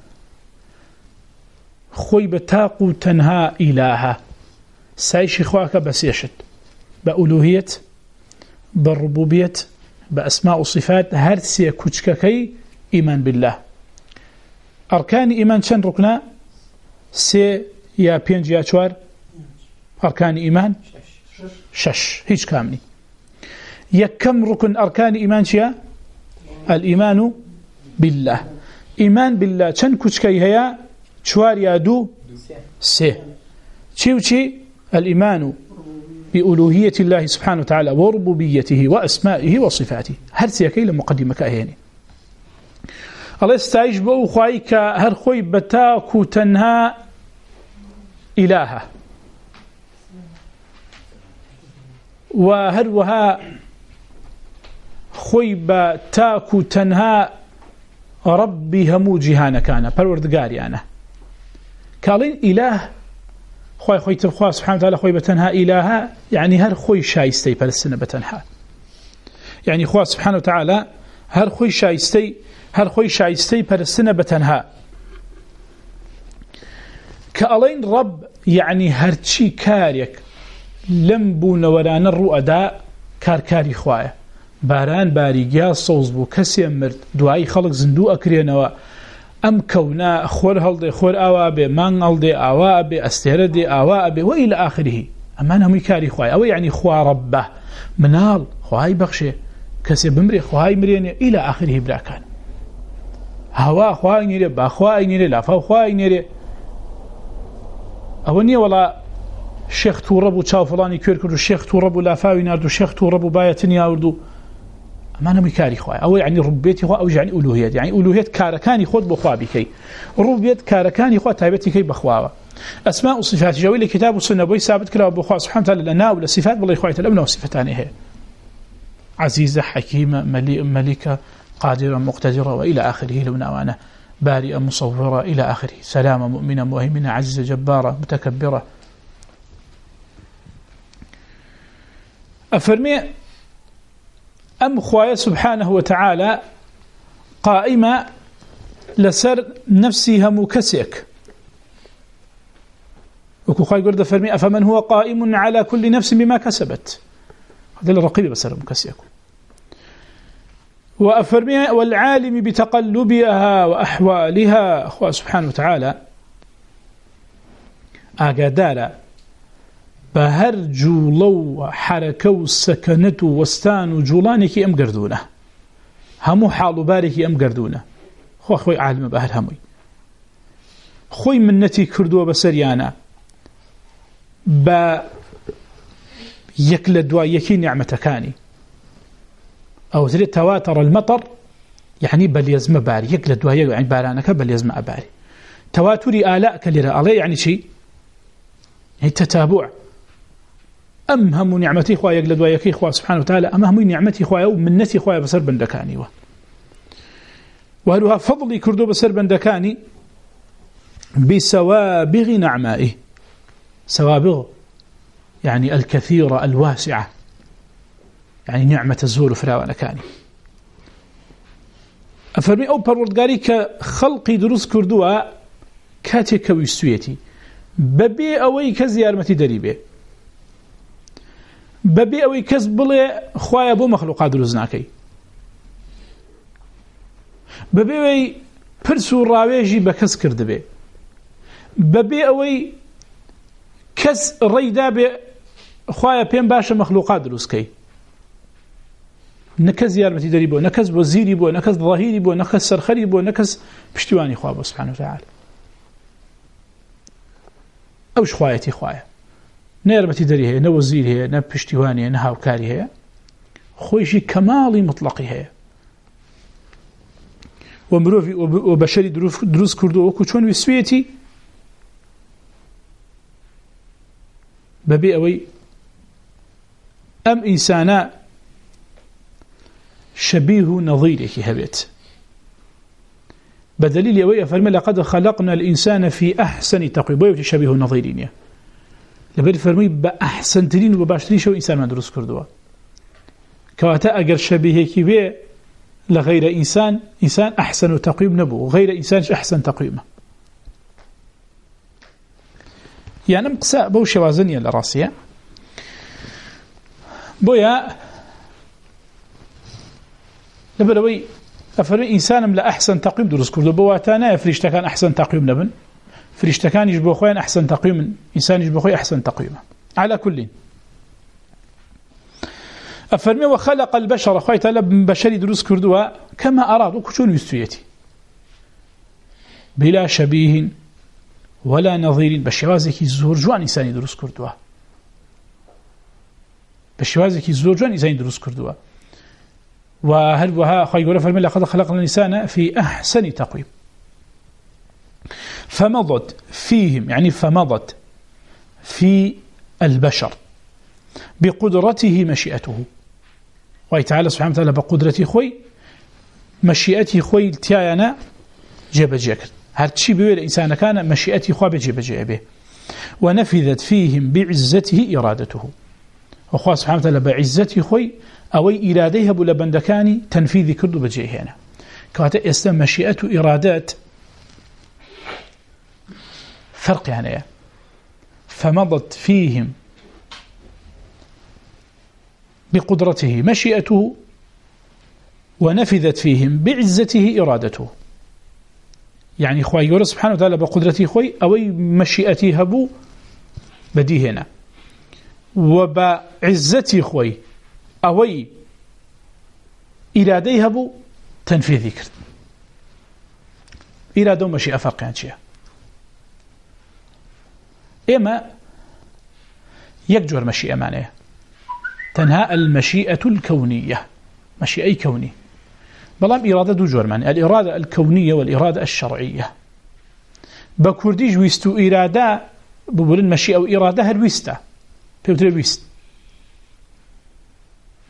Speaker 1: خوي بتاقو تنها إلها سايش خواهك بس يشد بألوهية بالربوبية بأسماء وصفات هرسي كوشككي إيمان بالله أركان إيمان شن ركنا سي يا بينج يا شوار أركان إيمان شش هيج كامني يكم ركن أركان إيمان شيا الإيمان بالله إيمان بالله شن كوشكي هيا شوار يا دو سي شي الإيمان بألوهية الله سبحانه وتعالى وربوبيته وأسمائه وصفاته هرسي كي لمقدمة كأهيني الله يستعيش بأو خوايك هر خوي بتاكو تنها إلها وهروها خوي بتاكو تنها ربي همو جهانا كان پروردگاري أنا قالين إله خوي تبخوا سبحانه وتعالى خوي بتنها إلها يعني هر خوي شايستي بالسنة بتنها يعني خواه سبحانه وتعالى هر خوي شايستي بالسنة بتنها كألين رب يعني هرشي كاريك لمبو نوران الرؤداء كاري خواه باران باريقيا صوزبو كسي مرد دعاي خلق زندو أكرينوا أم كونا خور هلدي خور آوابي مان هلدي آوابي استهردي آوابي وإلى آخره أما نمي كاري خواه أو يعني خواه ربه منال خواهي بخشي كسي بمري خواهي مريني إلى آخره براكان هوا خواهي نيري با خواهي نيري لافا خواهي نيري أولني والله شيخ توربو تشاو فلاني كير كردو شيخ توربو لافاوي ناردو شيخ توربو بايتني آوردو أما نمي كاري خواه أو يعني ربيتي خواه أو يعني ألوهيت يعني ألوهيت كاركاني خود بخواه بكي ربيت كاركاني خواه تايبتي كي بخواه أسماء وصفات جوي لكتاب والسنة بوي ثابت كلا بخواه سبحانه وتعالى لنا ولا صفات بالله خواه الأمن وصفتان هي عزيزة حكيمة ملكة قادرة مقتدرة وإلى آخره لو نوانا بارئة مصورة إلى آخره، سلامة مؤمنة مهيمنة عزيزة جبارة متكبرة. أفرمي أم خوايا سبحانه وتعالى قائمة لسر نفسي هم كسيك، وكو خواي قرد فرمي أفمن هو قائم على كل نفس بما كسبت، هذا الرقيب بسر مكسيك. وأفرمي والعالم بتقلبها وأحوالها، أخوة سبحانه وتعالى أقدار بهر جولو حركو سكنت وستان جولانك أم قردونه، همو حال بارك أم قردونه. خوي عالم بهر همي خوي منتي كردو بسريانا با يكل دوا يكي نعمتكاني أو تريد تواتر المطر يعني بل يزم باري، يكل دوا يعني بارانك بل يزم أباري. تواتري آلاء كاليرا عليه يعني شيء يعني تتابع. أمهم نعمتي خوايا يقلد ويكي خوايا سبحانه وتعالى، أمهم نعمتي خوايا ومنتي خوايا بسر بندكاني وهلها فضلي كردو بسر بندكاني بسوابغ نعمائه. سوابغ يعني الكثيرة الواسعة، يعني نعمة الزور فراوانكاني. أفرمي أو پروردگاری كخلقي دروس كردوا كاتك ويستويتي ببي أوي كزيارمتي دريبه، ببي أوي كز بلي خوايا بو مخلوقات دروزناكي، ببي أوي پرسو راويجي بكز كردبه، ببي أوي كز ريدا بي خوايا بين باشا مخلوقات دروزكي، نكز يارمتي دريبه، نكز وزيري بو، نكز ظهيري بو، نكز سرخري بو، نكز پشتواني خواه سبحانه وتعالى. أوش خوايتي خوايا نيرمتي دري هي، نوزير هي، نبشتواني هي، نهاوكاري هي، خويشي كمالي مطلقي هي. ومروفي وبشري دروس كردو وكو چون ويسويتي ببي أوي أم إنسانا شبيه نظيرك هبت، بدليل أوي فرمي لقد خلقنا الإنسان في أحسن تقويم، بوي شبيه نظيرين لبري فرمي بأحسن ترين وباشترين شو إنسان ما دروس كردوا كواتا أجر شبيه كبير لغير إنسان أحسن تقويم نبو، غير إنسان أحسن تقويمه. يعني مقساء بو شوازنية لراسية بويا لبروي أفرمي إنسان لا أحسن تقويم دروس كردوا بواتانا يفريشتا كان أحسن تقويم نبن، فريشتا كان يجبو خوين أحسن تقويم، إنسان يجبو خوين أحسن تقويمه. على كل أفرمي وخلق البشر خوي تلب بشري دروس كردوا كما أراد وكشون يستويتي بلا شبيه ولا نظير، بشوازك الزور جوان إنسان دروس كردوا، بشوازك الزور جوان إنسان دروس كردوا. وهل وها خوي يقول فرمي لقد خلقنا الإنسان في أحسن تقويم. فمضت فيهم يعني فمضت في البشر بقدرته مشيئته، وتعالى سبحانه وتعالى بقدرتي خوي مشيئتي خوي تيانا جيب جيكر هرتشي بيوي الإنسان كان مشيئتي خوي بجيب جيبه. ونفذت فيهم بعزته إرادته، وخوا سبحانه وتعالى بعزتي خوي أوي إراديها بلبندكاني تنفيذ كردو بجيه هنا كواتا اسم مشيئة إرادات فرق يعني. فمضت فيهم بقدرته مشيئته ونفذت فيهم بعزته إرادته، يعني خوي يقول سبحانه وتعالى بقدرتي خوي أوي مشيئتي هبو بدي هنا، وبعزتي خوي أوي إرادي هبو تنفيذ ذكر. إرادة ومشيئة فرق عن شيء. إما يكجر مشيئة معناه تنهى المشيئة الكونية، مشيئة كوني بلام إرادة دو جور معناه الإرادة الكونية والإرادة الشرعية. بكرديج ويستو إرادة بقولن مشيئة وإرادة هالويستا بيوتري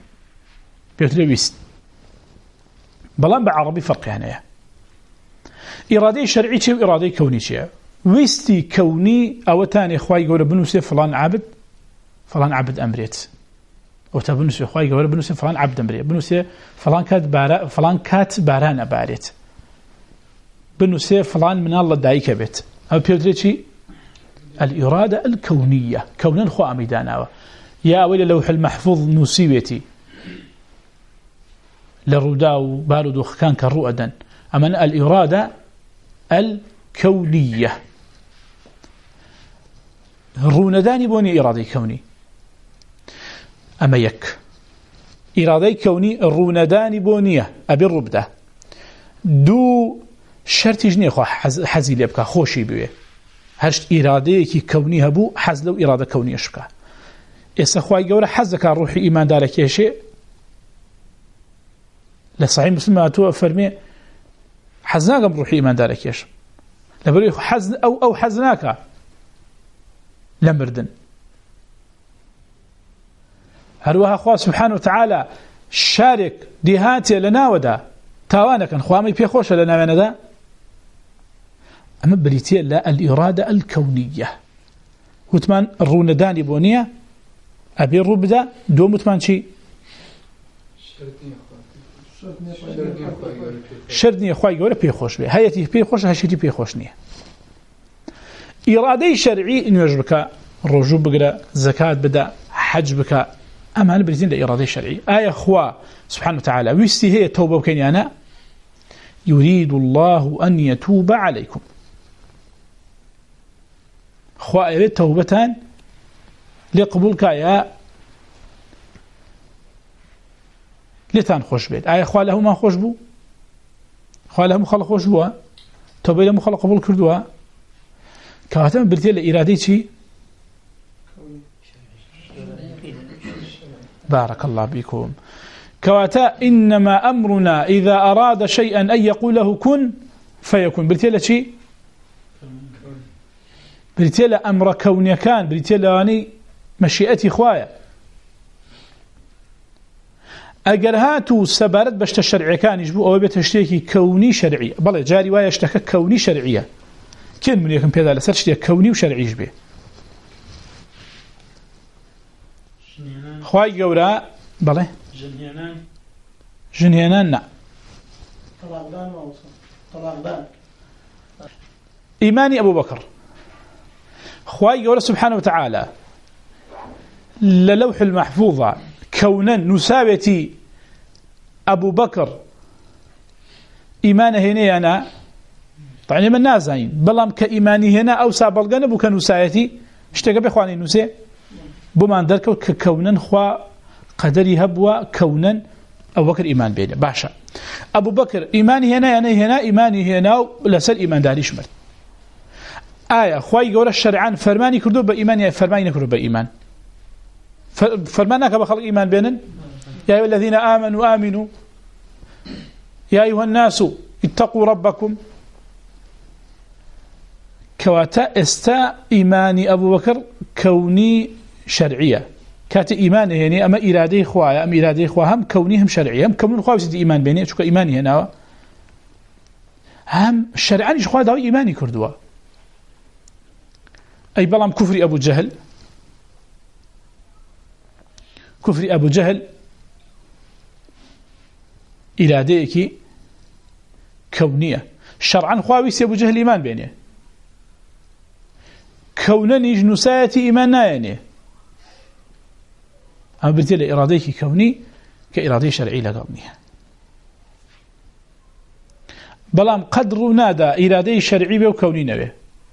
Speaker 1: ويست بلام بعربي فرق يعني. إرادة شرعي و إرادة كوني شيء ويستي كوني أو تاني إخوائي يقول بنوسي فلان عبد أمريت أو تبنوسي إخوائي يقول بنوسي فلان عبد أمريت بنوسي فلان كات باران أباريت بنوسي فلان من الله دايك بيت أو بيوتريتشي الإرادة الكونية كونا خوا ميدانا يا أولي لوح المحفوظ نسيبتي للرداء بارد وخكان كالرؤدا أما الإرادة الكونية الروندان بوني إرادة كوني أما يك إرادة كوني الروندان بونية أبي الربدة دو شرط جنيه حزي ليبكا خوشي بيه هشت إرادة كوني هبو حز لو إرادة كونية شكا إسا خواهي قولا حزك الروحي إيمان دارك يشي لصحيح مسلم تو فرمي حزناك بروحي إيمان دارك يش لبري حزن أو حزناك لمردن هروها خواه سبحانه وتعالى شارك ديهاتي لنا ودا تاوانا خوامي بيخوش لنا من دا أما بريتي لا الإرادة الكونية وثمان الروندان بونية أبي الربدة دو متمان شي شرطني أخوي يقول بيخوش به هيتي بيخوش هشتي بيخوش نية إرادة شرعي إنه يجبك رجوع بقرأ زكاة بدأ حج بك أما نبرزين لإرادة شرعي آية أخوة سبحانه وتعالى ويستي هي التوبة وكيني أنا يريد الله أن يتوب عليكم أخوة يريد توبتان لقبولك يا لتان خوش بيت آية أخوة له ما خوش بو أخوة له مخلق خوش بوها توبة له مخلق قبول كردوها كواتم برتي لإرادة شي بارك الله بكم كواتا إنما أمرنا إذا أراد شيئا أن يقول له كن فيكون برتي لشي برتي لأمر كوني كان برتي لأني مشيئتي خوايا أجر هاتو سبارت بشت الشرعي كان يجبو أو بتشتكي كوني شرعي بل جاري وايا اشتكى كوني شرعية كن من يكون بهذا لسر شتي كوني وشرعي يجبه خواي جورا بله جنيانان نا طلاقدان إيماني أبو بكر خواي جورا سبحانه وتعالى للوح المحفوظة كونا نسابتي أبو بكر إيمانه هنا أنا طبعا من نازعين بلام كإيماني هنا أو سابلغان بو كنسايتي اشتغى بإخواني نسي بمان دركو ككونا خوا قدري هبوا كونا أبو بكر إيمان بينه باشا أبو بكر إيماني هنا يعني هنا إيماني هنا لسر إيمان داري شمرت آية خواي يقول الشرعان فرماني كردو بإيماني فرماني كردو بإيمان فرمانك بخلق إيمان بينن يا أيها الذين آمنوا يا أيها الناس اتقوا ربكم كواتا استا إيماني أبو بكر كوني شرعية كات إيمانه يعني أما إرادة إخوة أم إرادة إخوة هم كوني هم شرعية هم كوني إخوة بسيط إيمان بيني شو كإيماني هنا هم الشرعان إخوة داوي إيماني كردوا أي بلام كفر أبو جهل كفر أبو جهل إرادة كونية شرعا خواويس أبو جهل إيمان بيني كونا نجنساتي إيماننا يعني أما بالتالي إرادة كوني كإرادة شرعي لقومية بلام قدر نادى إرادة شرعي وكوني نبي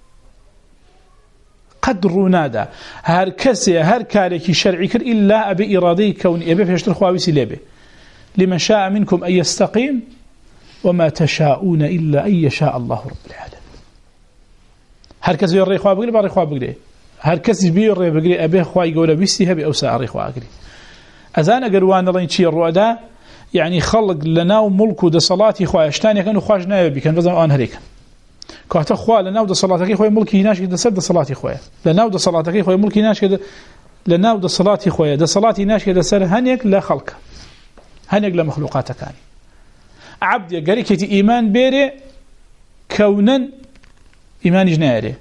Speaker 1: قدر نادى هر كسي هر كاركي شرعي كر إلا أبي إرادة كوني أبي فيشتر خواويسي لبي لمن شاء منكم أن يستقيم وما تشاءون إلا أن يشاء الله رب العالمين هر كسي يرى خواه بقري باري خواه بقري هر كسي بيرى بقري أبي خواه يقول بيستيها بأوساء ري خواه بقري أذان أقروان الله ينشي الرؤدا يعني خلق لنا وملك وده صلاتي خواه اشتاني كانوا خواج نايبي كان رضا آن هريك كواتا خواه لنا وده صلاتك خواه ملكي ناش كده سر ده صلاتي خواه لنا وده صلاتك خواه ملكي ناش كده لنا وده صلاتي خواه ده صلاتي ناش كده سر هنيك لا خلق هنيك لا مخلوقاتك يعني عبد يقريك إيمان بيري كونا إيماني جناري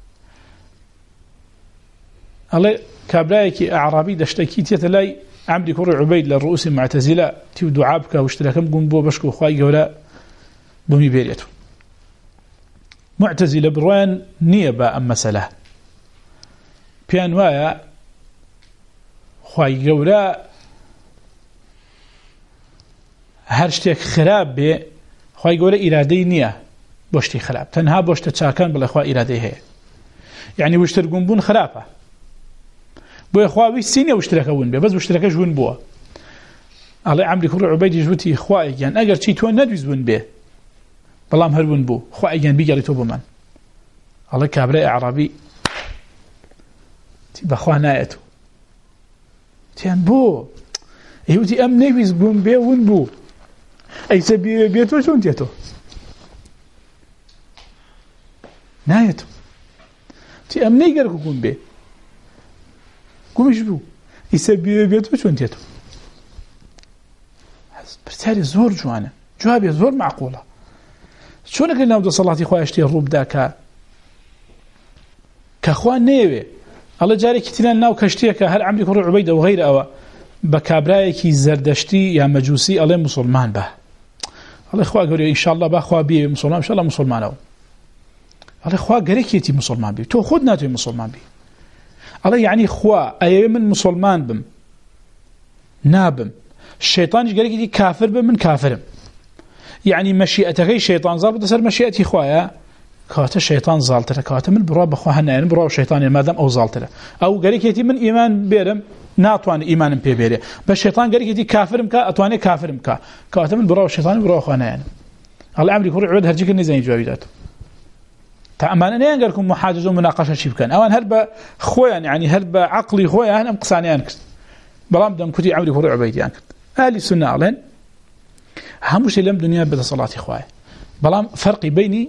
Speaker 1: الله كابرايك أعرابي دشتكي تيتلاي عمري كور عبيد للرؤوس المعتزلة تيو دعابك واشتراكم قنبو بشكو خواي قولا بومي بيريتو معتزلة بروان نيبا أم مسألة بيان وايا خواي قولا هرشتك خراب بي خواي قولا إرادي نية بوشتي خراب تنها بوشت تشاكان بلا خواي إرادي هي يعني وشتر قنبون خرابة بو اخواوي سينيا واشتراكون بي بس واشتراكش ون بو الله عمري كل عبيد جوتي اخواي يعني اگر چی تو ندوز ون بي بلام هر ون بو اخواي يعني بيجري تو بمن الله كابري اعرابي تي بخوا نايتو تيان بو ايوتي ام نيفيز بون بي ون بو اي سبي بيتو شون تيتو نايتو تي ام نيجر كون بي قومش بو يسبي بيتو شون تيتو برتالي زور جوانا جوابي زور معقولة شونك لنا ودا صلاتي خواه اشتي الروب دا كاخوان نيوي الله جاري كتلان ناو كاشتيك هل عمري كورو عبيدة وغير أوا بكابرايكي زردشتي يا مجوسي الله مسلمان به الله خواه قولي إن شاء الله باخواه بيه مسلمان إن شاء الله مسلمان أو الله خواه قريك يتي مسلمان بيه تو خود ناتوي مسلمان بيه الله يعني خوا أي من مسلمان بم نابم الشيطان يقولك دي كافر بم من كافرم يعني مشيئتك الشيطان ضابط سر مشيئتي خوايا كاته الشيطان زالتره كاته من برا بخواهنا يعني برا الشيطان ما دام او زالتره او قالك يتي من ايمان بيرم ناتوان ايمان بيبيري بس الشيطان قالك يتي كافرم كا اتواني كافرم كاته من برا الشيطان برا خواهنا يعني الله عمري كل عود هرجيك نزين جوابيداته تأمانا نين قالكم محاجز ومناقشة شبكان أوان هربا خويا يعني هربا عقلي خويا أنا مقصاني أنكت بلام دم كتي عمري فرع عبيدي أنكت أهلي السنة أعلن هموش لم دنيا بدا صلاة خويا بلام فرقي بيني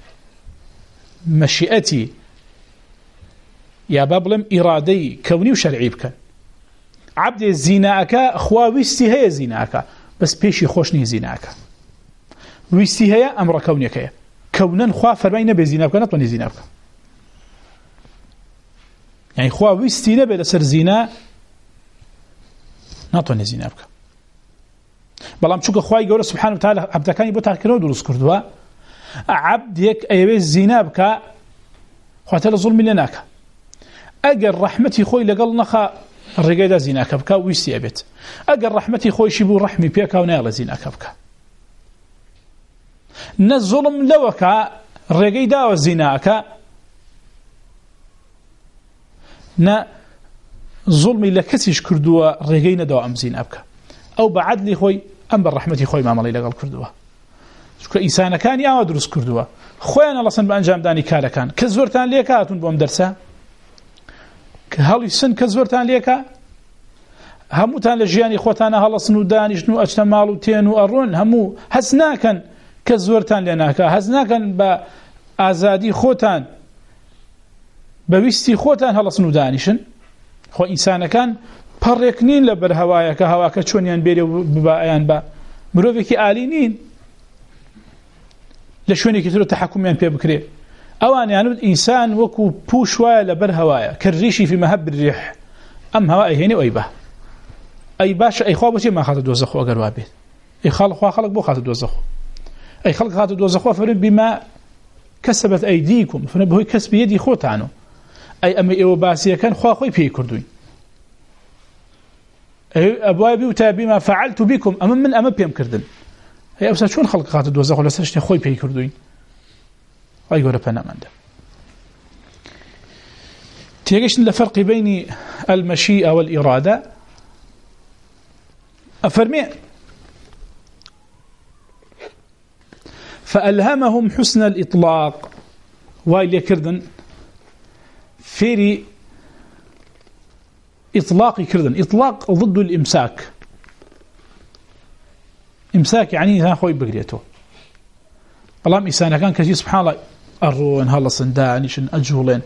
Speaker 1: مشيئتي يا بابلم إرادي كوني وشرعي بك عبد الزيناءك أخوا ويستي هي زيناءك بس بيشي خوشني زيناءك ويستي هي أمر كونيك هي كونن خوا فرمينا بزينة بك نطوني زينة بك يعني خوا ويستينا بلا سر زينة نطوني زينة بك بلام شوك خواي قول سبحانه وتعالى عبدكاني بو تاكرو دروس كردوا عبدك ايوه زينة بك خواتل ظلم لناك اقر رحمتي خوي لقل نخا الرقايدة زينة بك ويستي ابت اقر رحمتي خوي شبو رحمي بيك ونايل زينة بك نظلم لوكا رقيدا وزناكا نا ظلمي لكسيش كردوا رقينا دو ام زينابكا او بعد لي خوي ام بالرحمتي خوي ما مالي لقل كردوا شكو انسان كان يا ادرس كردوا خوينا الله سن بانجام داني كالا كان كزورتان ليكاتون بوم درسا كهالي سن كزورتان ليكا هموتان لجياني خوتانا هلا سنو دانيش نو اجتمالو تينو ارون همو حسناكن كزورتان لناكا هزناكن بآزادي خوتان بويستي خوتان هلا سنو دانيشن خو إنسان كان پرقنين لبر هوايا كهواكا چونيان بيري ببايان با مروفيكي آلينين لشوني كترو تحكميان بي بكري اوان يعني إنسان وكو بوشوايا لبر هوايا كالريشي في مهب الريح أم هواي هيني وأيبا أي باش أي خوابتي ما خاطر دوزخو أقر وابيت أي خالق بو خاطر دوزخو أي خلق خاطر دوزخو فرن بما كسبت أيديكم فرن بهوي كسب يدي خوت عنه أي أمي إيو باسية كان خوي بيه كردوين أي أبوابي وتابي ما فعلت بكم أمم من أمم بيهم كردن هي أبسا شون خلق خاطر دوزخو لسرشتي خوي بيه كردوين أي قولة بنا من ده تيجيش لفرق بين المشيئة والإرادة أفرمي فألهمهم حسن الإطلاق وايل كردن فيري إطلاق كردن إطلاق ضد الإمساك إمساك يعني إنسان خوي بقريته بلام إنسان كان كثير سبحان الله أرون هلا صندانيشن أجولين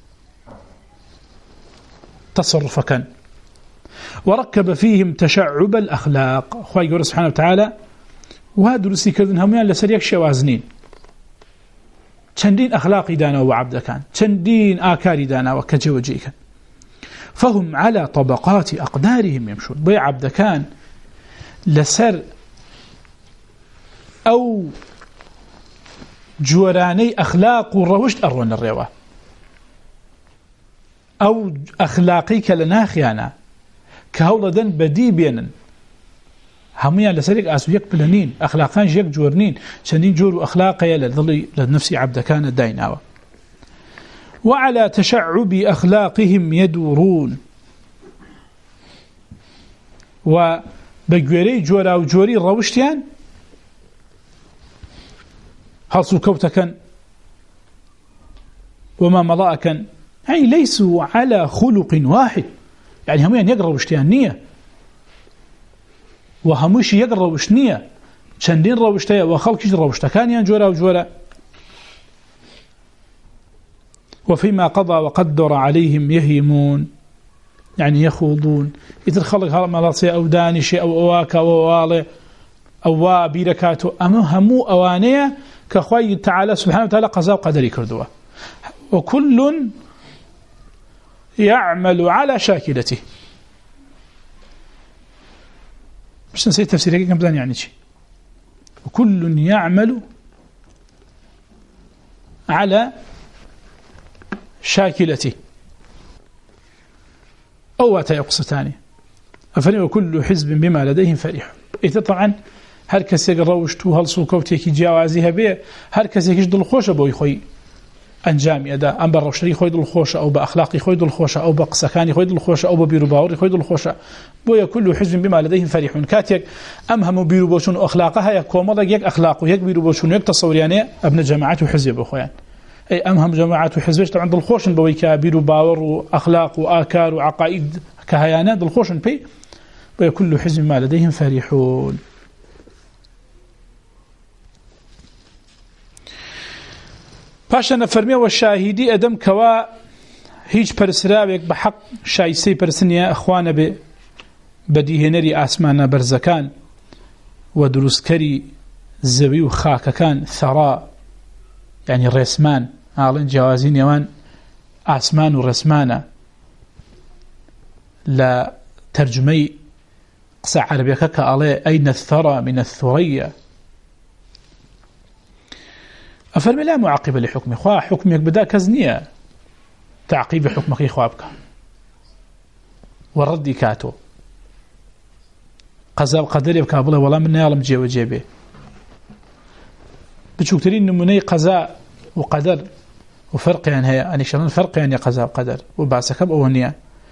Speaker 1: تصرف كان وركب فيهم تشعب الأخلاق خوي يقول سبحانه وتعالى وهذا درسي كردن هميان لسريك شوازنين چەندین ئەخلاقی داناوە عەبدەکان چەندین ئاکاری داناوە کە جێوەجێکەن فهم على طبقات أقدارهم يمشون بۆیە عەبدەکان لەسەر ئەو جۆرانەی ئەخلاق و ڕەوشت ئەڕۆنە ڕێوە ئەو ئەخلاقی کە لە ناخیانە کە هەوڵەدەن بەدی بێنن هەمویان لەسەر یەک ئاسو یەک پلەنین ئەخلاقانش یەک جۆر نین چەندین جۆر و ئەخلاقەیە لە دڵی لە نفسی عەبدەکانە دایناوە وعلى تشعب أخلاقهم يدورون و بگوێرەی جۆرا و جۆری ڕەوشتیان هەڵس و کەوتەکەن وما مەڵائەکەن يعني ليسوا على خلق واحد يعني هەمویان یەک ڕەوشتیان نییە و هەمووشی یەک ڕەوشت نییە چەندین ڕەوشتەیە و خەڵکیش ڕەوشتەکانیان جۆرا و جۆرە وفيما قضى وقدر عليهم يهيمون يعني يخوضون إذا خلق هالملاصي أو دانشي أو أواكا أو أوالي أو بيركاتو أما همو أوانية كأخوي تعالى سبحانه وتعالى قضاء وقدري كردوه وكل يعمل على شاكلته مش نسيت تفسير كم بدان يعني شيء وكل يعمل على شاكلته أو تيقصتان أفني وكل حزب بما لديهم فرح إذا طبعا هر کس یک روشتو هل سوکوتی کی جوازیه به هر کس یکش دل خوشه بوی خوی انجام يدا ام بالروشري خوي دل خوشه او باخلاقي خوي دل خوشه او بقسكاني خوي دل خوشه او ببيرو باوري خوي دل خوشه بو كل حزب بما لديهم فرحون كاتيك امهم بيرو بوشون اخلاقها يا كومدا يك اخلاق ويك بيرو بوشون يك تصوريانه ابن جماعات وحزب اخوان اي امهم جماعات وحزب طبعا دل خوشن بوي كبيرو باور واخلاق واكار وعقائد كهيانات دل خوشن بي بو كل حزب بما لديهم فرحون پاشان فرمی و شاهدی ادم کوا هیچ پرسراوێک بە حەق شایستەی پرسنیە اخوانە بێ بەدیهێنەری ئاسمانە بەرزەکان و دروستکەری زەوی و خاکەکان ثەڕا یعنی ڕێسمان ئاڵێن جیاوازی نێوان ئاسمان و ڕێسمانە لە تەرجمەی قسە عەرەبیەکە کە ئاڵێ ئەینە الثەڕا من الثریا أفرمي لا معقب لحكمه خواه حكمك بدا كزنية تعقيب حكمك خوابك والرد كاتو قضاء قدر يبكى بله ولا من يعلم جي وجيبه بتشوكترين نموني قضاء وقدر وفرق يعني هي يعني شلون فرق يعني قضاء وقدر وبعسكب أولنيا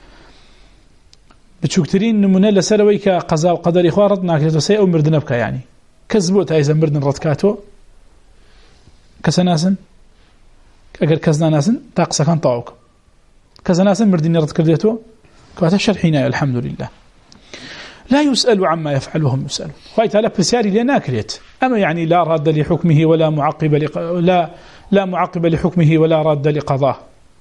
Speaker 1: بتشوكترين نموني لسرويك قضاء وقدر إخوة ردنا كتو سيء أو مردنبك يعني كذبوت إذا مردن رد كاتو كسناسن اگر كزنا ناسن تاقصا كان طاوك كزناسن مردين رد كرديتو كواتا شرحينا الحمد لله لا يسأل عما يفعل وهم يسألون خايت على بسياري لنا كريت أما يعني لا راد لحكمه ولا معقب لا معقب لحكمه ولا راد لقضاه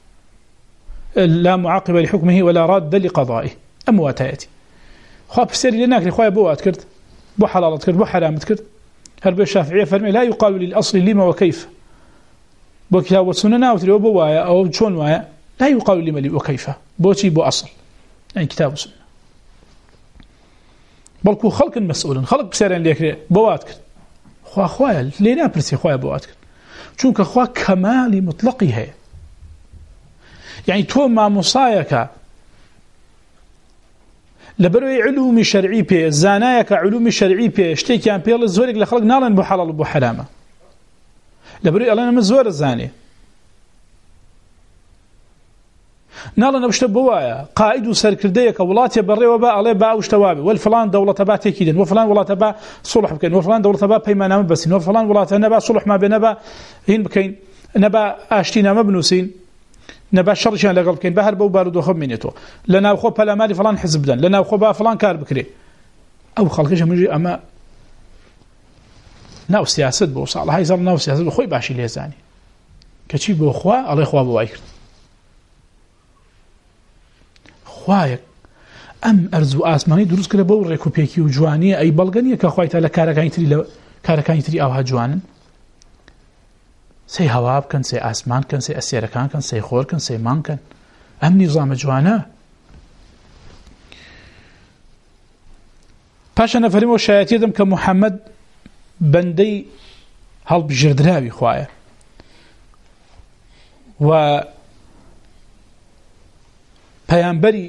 Speaker 1: لا معقب لحكمه ولا راد لقضائه أما واتايتي خايت بسياري لنا كريت خايت بوات كرت بو حلالت كرت بو حرامت كرت هرب الشافعية فرمي لا يقال للأصل لما وكيف بكتاب والسنة ناوتري وبوايا أو شون وايا لا يقال لما وكيف بوشي بو أصل يعني كتاب والسنة بلكو خلق مسؤول خلق بسيرين ليك بواتك خوايا لينا برسي خوايا بواتك چونك خوا كمالي مطلقي هي يعني تو ما مصايك لبروي علوم شرعي بي زانايك علوم شرعي بي شتيك يعني بيل زورك لخلق نالن بو حلال بو حرام لبروي الله من زور الزاني نالن بشت بوايا قائد سركرديك ولاتي بري وبا عليه با وشتوابي والفلان دوله تبع تكيدن وفلان ولا تبع صلح بكين وفلان دوله تبع بيمانه بس وفلان ولا تنبا صلح ما بينبا هين بكين نبا اشتينا مبنوسين نبا شرشان لقلب كين بهر بو بارد وخب منيتو لنا خو بلا مالي فلان حزب دن لنا خو با فلان كار بكري او خلقش مجي اما ناو سياسه بو صالح هاي زر ناو سياسه خوي باشي ليزاني كشي بو خوا الله خوا بو وايك خوايك ام ارزو اسماني دروس كده بو ريكوبيكي وجوانيه اي بلغنيه كخوايت على كاركاين تري او هجوانن سي هوا بکەن سي ئاسمان کەن سي ئەسێرەکان کەن سي خۆر کەن سي مان کەن ئەم نیزامە جوانە پاشە نەفەرمەوە شایەتی دەم کە محەممەد بەندەی هەڵبژێردراوی خوایە و پەیامبەری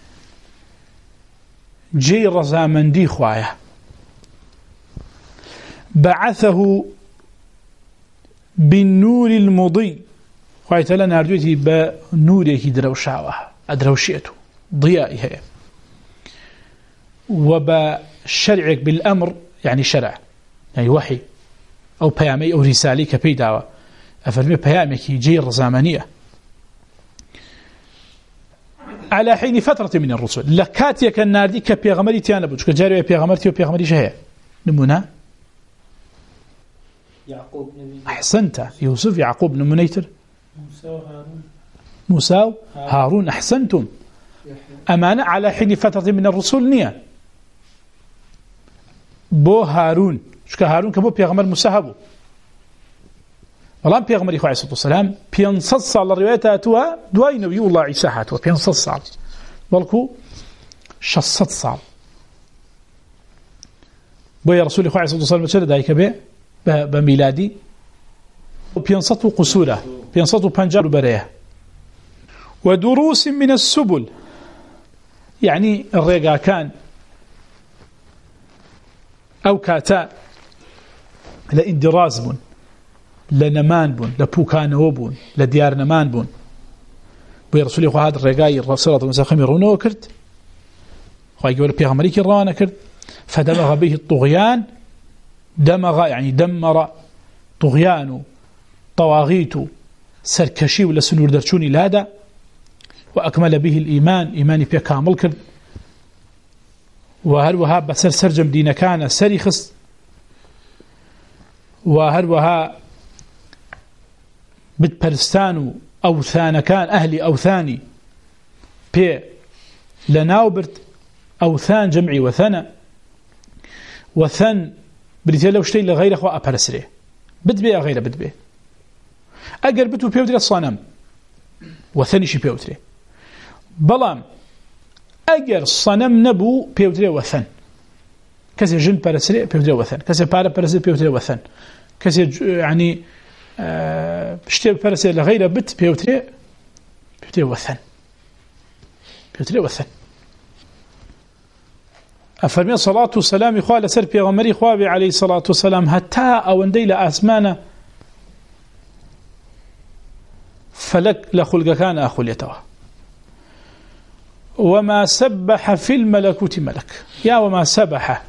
Speaker 1: جێی ڕەزامەندی خوایە بعثه بالنور المضي خوای تەعالە ناردوێتی بە نورێکی درەوشاوە ئەدرەوشێت و ضیائی هەیە وبشرعك بالأمر يعني شرع يعني وحي أو بيامي أو رسالي كبي دعوة أفرمي بيامك يجي الرزامانية على حين فترة من الرسل لكاتيا كان ناردي كبيغمري تيانا بوش كجاري بيغمرتي وبيغمري شهية نمونا
Speaker 2: يعقوب نبي
Speaker 1: أحسنت يوسف يعقوب نمونيتر موسى هارون أحسنتم أمانة على حين فترة من الرسل نية بو هارون شكا هارون كبو بيغمر موسى هبو والله بيغمر إخوة عليه الصلاة والسلام 500 صال الروايات أتوها دواي نبي الله عيسى هاتوا 500 صال بلكو 600 صال بو يا رسول إخوة عليه الصلاة والسلام مثل دايك بميلادي 500 قصورة 550 بريه ودروس من السبل يعني الرقا كان أو كاتا لإندراز بون لنمان بون لبوكان وبون لديار نمان بون بوي رسولي خو هذا الرقاي الرسولة المساخم يرونه كرت خواهي يقول بيغمريك الروانا كرت فدمغ به الطغيان دمغ يعني دمر طغيان طواغيت سركشي ولا سنور درشوني لادا وأكمل به الإيمان إيماني بيه كامل كرت وهروها بسر سرجم دين كان سريخس وهروها بتبرستان أوثان كان أهلي أوثاني بي لناوبرت أوثان جمعي وثنا وثن بريتيلا وشتي لغير أخوة أبرسري بدبي غير بدبي أقر بتو بيوتري الصنم وثني شي بيوتري بلام أجر صنم نبو بيوتري وثن كسي جن برسري بيوتري وثن كسي بارا برسري بيوتري وثن كسي يعني بشتي برسري لغير بت بيوتري وثن بيوتري وثن أفرمي الصلاة والسلام إخوة لسر بيغمري إخوة عليه الصلاة والسلام هتا أو اندي لأسمانه فلك لخلق كان أخليته وما سبح في الملكوت ملك يا وما سبح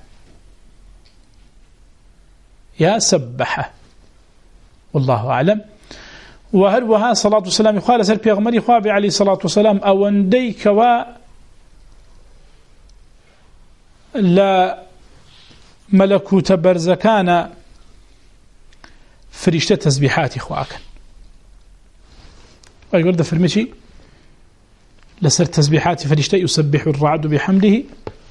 Speaker 1: يا سبح والله أعلم وهروها صلاة والسلام قال سر بيغمري خوابي عليه الصلاة والسلام أو انديك لا ملكوت برزكان فرشتة تسبيحات إخواك ويقول ده فرمشي لسر تسبيحات فرشتة يسبح الرعد بحمده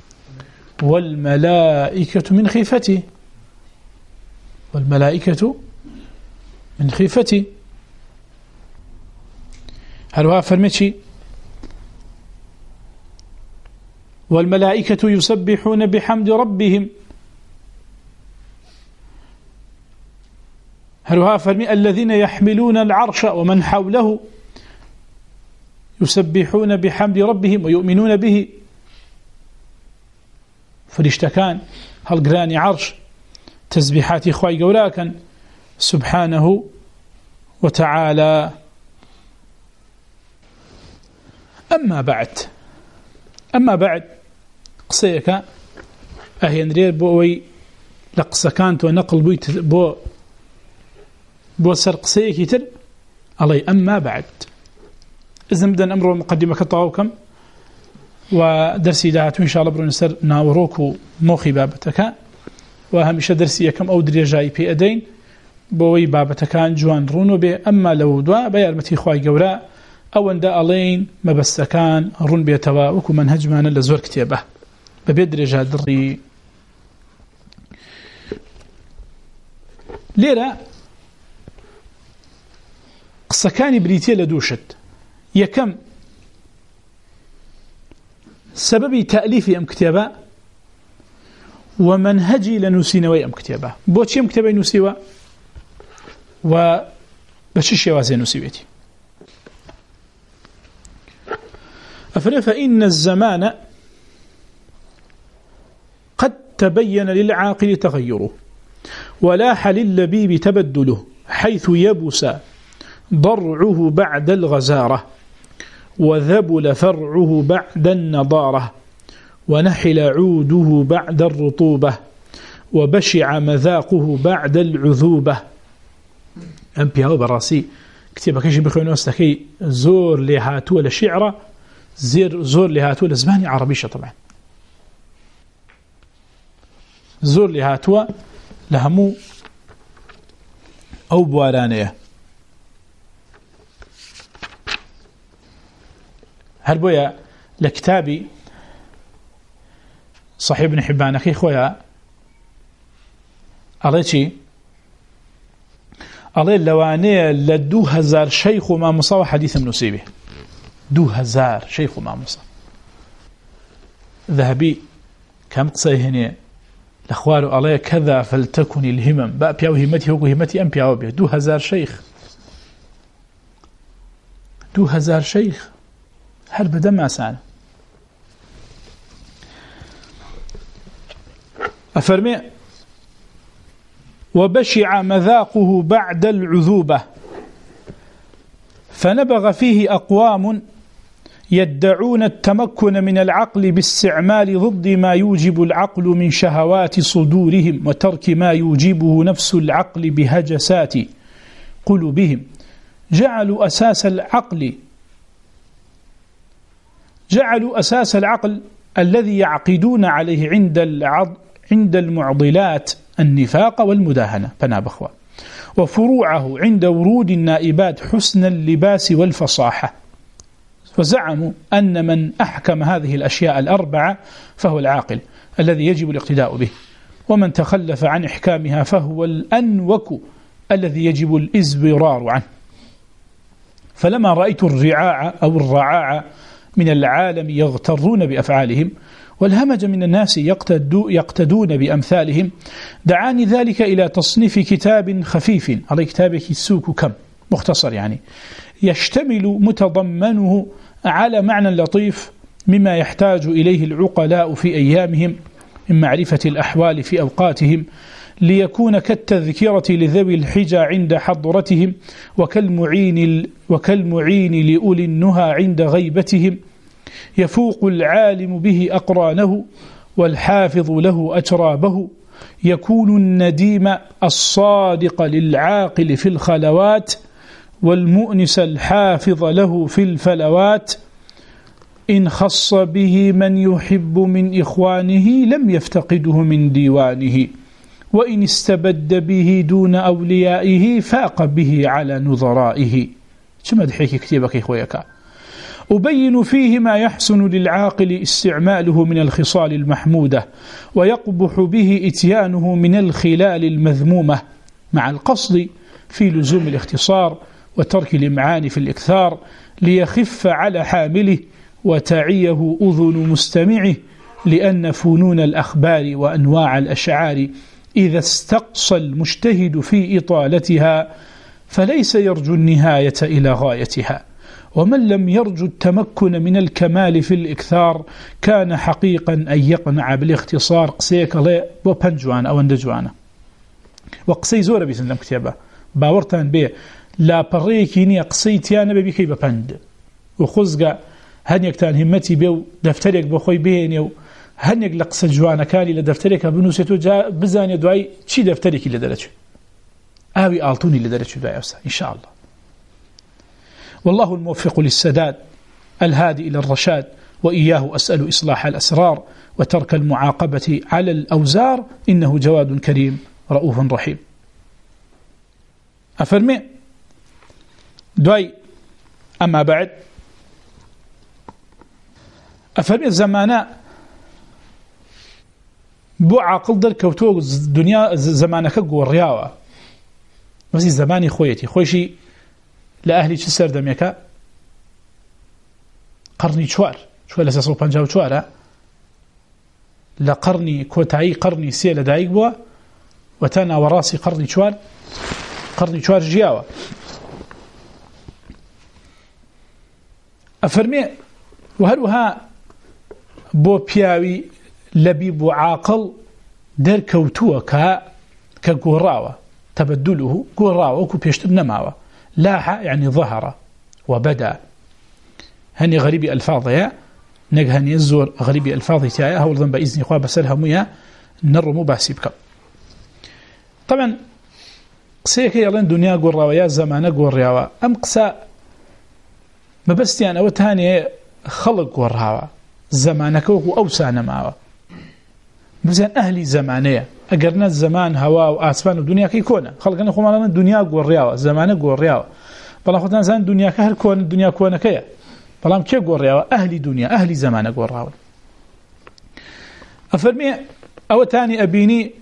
Speaker 1: والملائكة من خيفته والملائكة من خيفته هلوها فرمشي والملائكة يسبحون بحمد ربهم هلوها فرمي الذين يحملون العرش ومن حوله يسبحون بحمد ربهم ويؤمنون به فرشتكان هل قراني عرش تسبيحات إخوائي قولاكا سبحانه وتعالى أما بعد قصيك أهين رير بوي لقسكانت ونقل بيت بو سر قصيك يتر علي أما بعد إذن بدأ أمر مقدمة كطاوكم ودرسي دعاتو إن شاء الله برونسر ناوروكو موخي بابتك وهمش درسي كم أو دريجاي بي أدين بوي بابتكان جوان رونو بي أما لو دوا بيارمتي خواي قوراء أو أندا ألين مبستكان رون بيتوا وكو منهج مانا لزور كتابه ببيد رجال دري ليرة قسەکانی بریتە لە دووشت. یەکەم سببی تەلیفی ئەم کتێبە و منهجی لە نووسینەوەی ئەم کتێبە. بۆچی ئەم کتێبەی نووسیوە و بە چ شێوازێ نووسیوێتی؟ أفرى فإن الزمان قد تبين للعاقل تغيره ولاح للبيب تبدله حيث يبس ضرعه بعد الغزارة وذبل فرعه بعد النضارة ونحل عوده بعد الرطوبة وبشع مذاقه بعد العذوبة. أم بيهو براسي كتابة كيش بخوين وستكي زور لهاتو لشعرة زور لهاتو لزماني عربيشة طبعا زور لهاتو لهمو أو بوارانية. هل بويا لكتابي صحيح ابن حبان أخي خويا أريتي أريد لوانية لدو هزار شيخ وما مصاب حديث من نسيبه 2000 شيخ وما مصاب ذهبي كم قصيهني الأخوار عليه كذا فلتكن الهمم بقى بياو همتي هو همتي أم بياو بيه 2000 شيخ 2000 شيخ هل بدأ ما سانا أفرمي وبشع مذاقه بعد العذوبة فنبغ فيه أقوام يدعون التمكن من العقل باستعمال ضد ما يوجب العقل من شهوات صدورهم وترك ما يوجبه نفس العقل بهجسات قلوبهم جعلوا أساس العقل الذي يعقدون عليه عند المعضلات النفاق والمداهنة فنابخوا وفروعه عند ورود النائبات حسن اللباس والفصاحة. وزعموا أن من أحكم هذه الأشياء الأربعة فهو العاقل الذي يجب الاقتداء به ومن تخلف عن إحكامها فهو الأنوك الذي يجب الإزبرار عنه. فلما رأيت الرعاع من العالم يغترون بأفعالهم والهمج من الناس يقتدون بأمثالهم دعاني ذلك إلى تصنيف كتاب خفيف على كتابك السوق كم مختصر يعني يشتمل متضمنه على معنى لطيف مما يحتاج إليه العقلاء في أيامهم من معرفة الأحوال في أوقاتهم ليكون كالتذكرة لذوي الحجى عند حضرتهم وكالمعين لأولي النهى عند غيبتهم يفوق العالم به أقرانه والحافظ له أترابه يكون النديم الصادق للعاقل في الخلوات والمؤنس الحافظ له في الفلوات إن خص به من يحب من إخوانه لم يفتقده من ديوانه وإن استبد به دون أوليائه فاق به على نظرائه. كما دحيك كتابك إخويك أبين فيه ما يحسن للعاقل استعماله من الخصال المحمودة ويقبح به إتيانه من الخلال المذمومة مع القصد في لزوم الاختصار وترك الإمعان في الإكثار ليخف على حامله وتعيه أذن مستمعه لأن فنون الأخبار وأنواع الأشعار إذا استقصى المجتهد في إطالتها فليس يرجو النهاية إلى غايتها ومن لم يرجو التمكن من الكمال في الإكثار كان حقيقا أن يقنع بالاختصار قسيك الله وبنجوان أو اندجوانا وقسي زورة بسندم كتابة باورتان بيه لا بريكيني قسيتيانا ببكي ببند وخزق هنيكتان همتي بيو دفتريك بخوي بينيو هنيك لقصة جوانا كالي لدفتريك بنوسيتو جا بزاني دواي چي دفتريكي لدرجه آوي آلتوني لدرجه دواي أوسا إن شاء الله. والله الموفق للسداد الهادي إلى الرشاد وإياه أسأل إصلاح الأسرار وترك المعاقبة على الأوزار إنه جواد كريم رؤوف رحيم. أفرمي دواي أما بعد أفرمي الزمانة بو عاقل در كوتو دنيا زمانك قوى الرياوة بس زماني خويتي خويشي لأهلي چ سردميكا قرني چوار شو لسا 154 لقرني كوتاي قرني سي لدايق بوا وتانا وراسي قرني چوار جياوة أفرمي وهروها بو بياوي لبيب وعاقل در كوتوه كقراوة تبدله قراوة وكو بيشتب نماوة لاح يعني ظهر وبدأ هني غريبي ألفاظها نجهني الزور غريبي ألفاظي تاعي هول ذنب بإذن إخوة بسلها مياه نرمو باسيبك طبعا قسيك يلين دنيا قراوة يا زمان قراوة أم قساء ما بس يعني أوتاني خلق قراوة زمانك وأوسان معه مثلا أهلي زمانية أجرنا الزمان هواء وأسفان الدنيا كي كونه خلقنا خمالنا الدنيا قرياوة زمانه قرياوة بلا خدنا زمان الدنيا كهر كون الدنيا كونه كيا بلام كي قرياوة أهلي دنيا أهلي زمانه قرياوة أفرمي أو تاني أبيني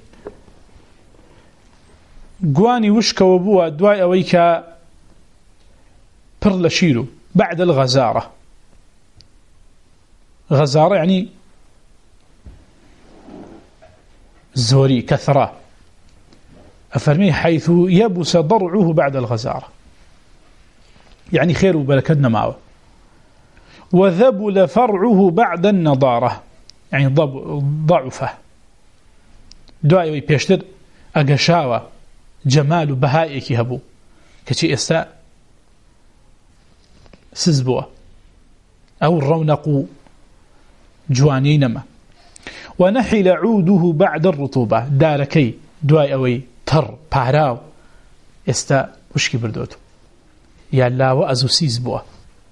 Speaker 1: قواني وشك وبوا دواي أويكا برلشيرو بعد الغزارة غزارة يعني زوري كثرة أفرمي حيث يبس ضرعه بعد الغزارة يعني خير وبركتنا معه وذبل فرعه بعد النضارة يعني ضعفه دعاء بيشتر أقشاوة جمال بهائك هبو كشي استاء سزبوه أو الرونق جوانينما ونحل عوده بعد الرطوبة داركي دواي أوي تر باراو استا وشكي بردوتو يا لا وأزو سيزبوه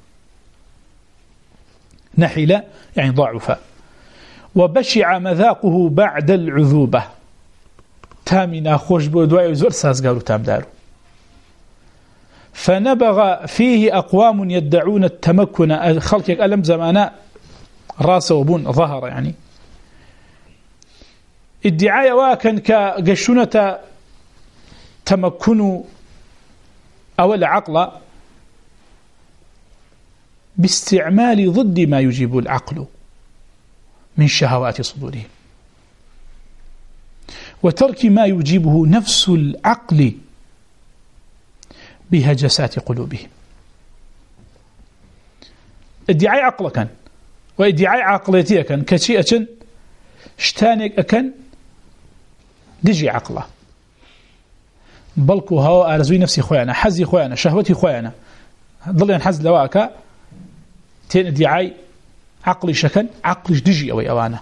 Speaker 1: نحل يعني ضعف وبشع مذاقه بعد العذوبة تامنا خوش بو دواي وزور سازقارو تام دارو فنبغ فيه أقوام يدعون التمكن خلقك ألم زمانا راس وبون ظهر يعني ادعاء واكن كقشونة تمكن أو العقل باستعمال ضد ما يجيب العقل من شهوات صدورهم وترك ما يجيبه نفس العقل بهجسات قلوبهم ادعاء عقل كان وادعاء عقليتي كان كشيء شتانك أكن دجي عقله بلكو هو أرزوي نفسي خويانا حزي خويانا شهوتي خويانا ضل ينحز لواك تين ادعاء عقلي شكن عقلي دجي أوي أوانا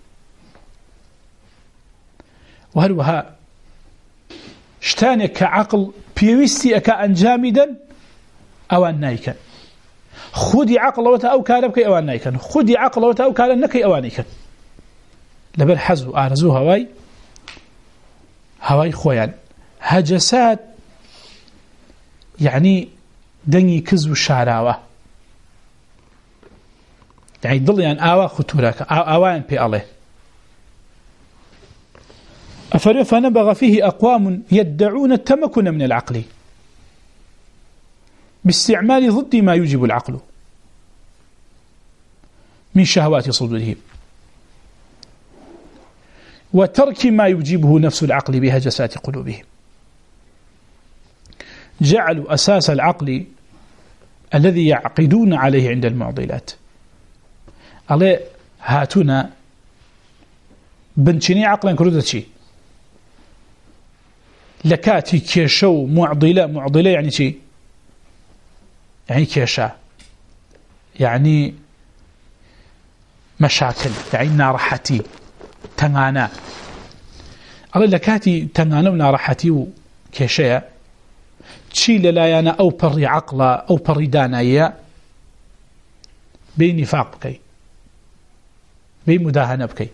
Speaker 1: وهلوها شتانك كعقل بيوستي أكا أنجامدا أوان نايكا خذي عقل وتا أو كالبك أوان نايكا خذي عقل وتا أو كالنك أوانيكا لبل حزو أرزو هواي خويان هجسات يعني دني كزو شعراوة يعني ضل يعني آوا خطوراك آوان بي الله فنبغ فيه أقوام يدعون التمكن من العقل باستعمال ضد ما يجب العقل من شهوات صدورهم وترك ما يجيبه نفس العقل بهجسات قلوبهم جعلوا أساس العقل الذي يعقدون عليه عند المعضلات عليه هاتنا بنشني عقلا كردتشي لكاتي كيشو معضلة يعني شيء يعني كيشا يعني مشاكل يعني نارحتي تنانا الله لكاتي تنانا ونارحتي وكيشا تشيل لايانا أو بري عقلا أو بري دانايا بين نفاق بكي بين مداهنة بكي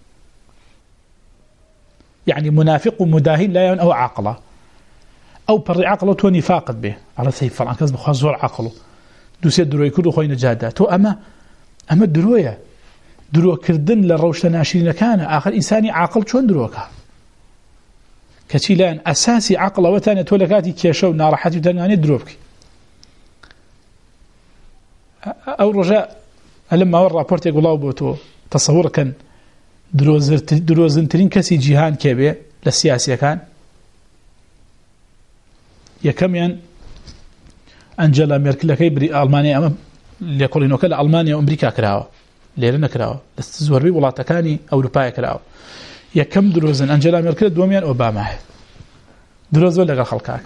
Speaker 1: يعني منافق ومداهن لا أو عقله أو بري عقله تو نفاقد به على سيف فرعان كذب خزور عقله دوسي دروي كله خوين جادات أما الدروية درو كردن للروش ناشرين كان آخر إنساني عاقل شون دروكها كتيلان أساسي عقله وتاني تولكاتي كيشو نارحتي وتناني دروبك أو رجاء لما ورى بورت يقول الله بوتو تصور كان دروزنترين كسي جيهان كيبي للسياسية كان يكميان أنجيلا ميركل كيبري ألمانيا أمام ليقول إنه كلا ألمانيا وأمريكا كراوة ليرنا كراوة استزور بي ولا تكاني أوروبا كراوة يكم دروزن أنجيلا ميركل دوميان أوباما دروز ولا قال خلقاك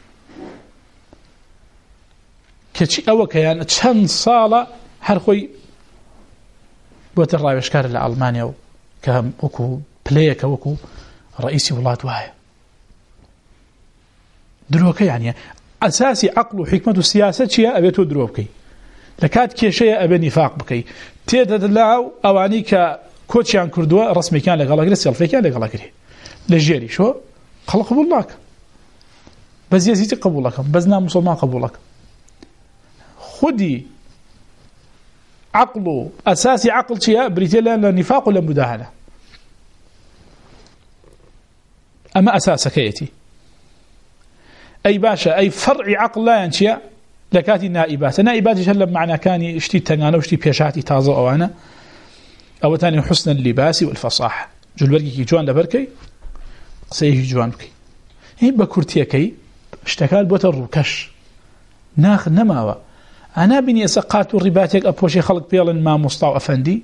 Speaker 1: كشي أو كيان كم صالة هرخوي بوتر رايشكار لألمانيا كهم وكو بلايك وكو رئيسي ولاة واحد دروكي يعني أساسي عقل وحكمة السياسة شيء أبيتو دروكي لكاد كي شيء أبي نفاق بكي تيدا دلاو أواني كوتشي عن كردوا رسمي كان لغلاقري سيلفي كان لغلاقري لجيري شو خلق قبولك بس يزيد قبولك بزنا مسلمان قبولك خدي عقله أساسي عقل شيء بريتيلا نفاق ولا مداهنة أما أساسك يأتي أي باشا أي فرع عقل لا ينشأ لكاتي نائبات يشلب معنا كان يشتي تنانا وشتي بيشاتي تازو أوانا أو تاني حسن اللباس والفصاحة جلبركي جوان لبركي قصيه جوان بكي هي بكورتيكي اشتكال بوتر روكش ناخ نماوا أنا بني سقات الرباتك أبوشي خلق بيالن ما مصطاو أفندي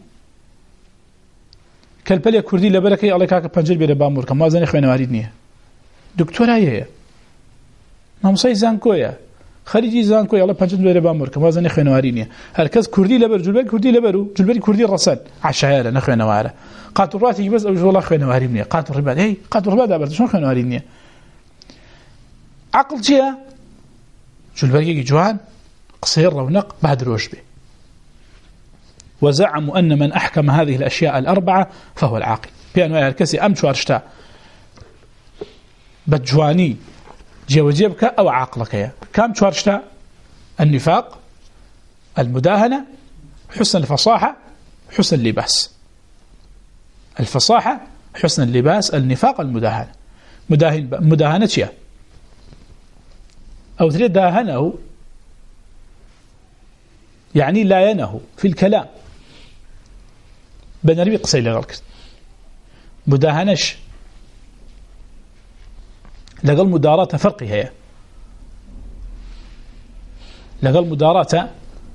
Speaker 1: كالبالي كردي لبركي الله كاك بنجل بير بامور كما زاني خوينا واردنيه دكتورة هي ما مصاي زانكويا خارجي زانكويا الله بنجل بير بامور كما زاني خوينا واردنيه هركز كردي لبر جلبري كردي لبرو جلبري كردي الرسل عشايره نخوينا واره قاتل راتي بس او والله خوينا واردنيه قاتل الربات هي قاتل الربات دابا شنو خوينا واردنيه عقل جيا جلبري جوان قصير رونق بعد روشبه وزعموا أن من أحكم هذه الأشياء الأربعة فهو العاقل بأنه يركسي أم شوارشتا بجواني جيوجيبك أو عاقلك يا كم شوارشتا النفاق المداهنة حسن الفصاحة حسن اللباس الفصاحة حسن اللباس النفاق المداهنة مداهنة شيء أو تريد داهنه يعني لا ينه في الكلام بنربي قصي لغلق مداهنش لقل مداراة فرقي هي لقل مداراة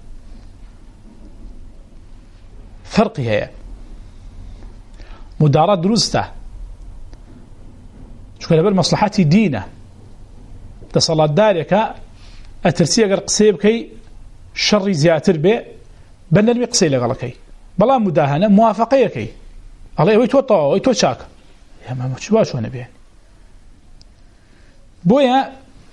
Speaker 1: فرقي هي مداراة دروسته شو كلا بالمصلحات دينه تصلات دارك أترسيه قصيب كي شر زياتر به بنرمي قصي لغلقي بلا مداهنة موافقية كي الله يتوطى ويتوشاك يا ما مشواش وانا بيعني بويا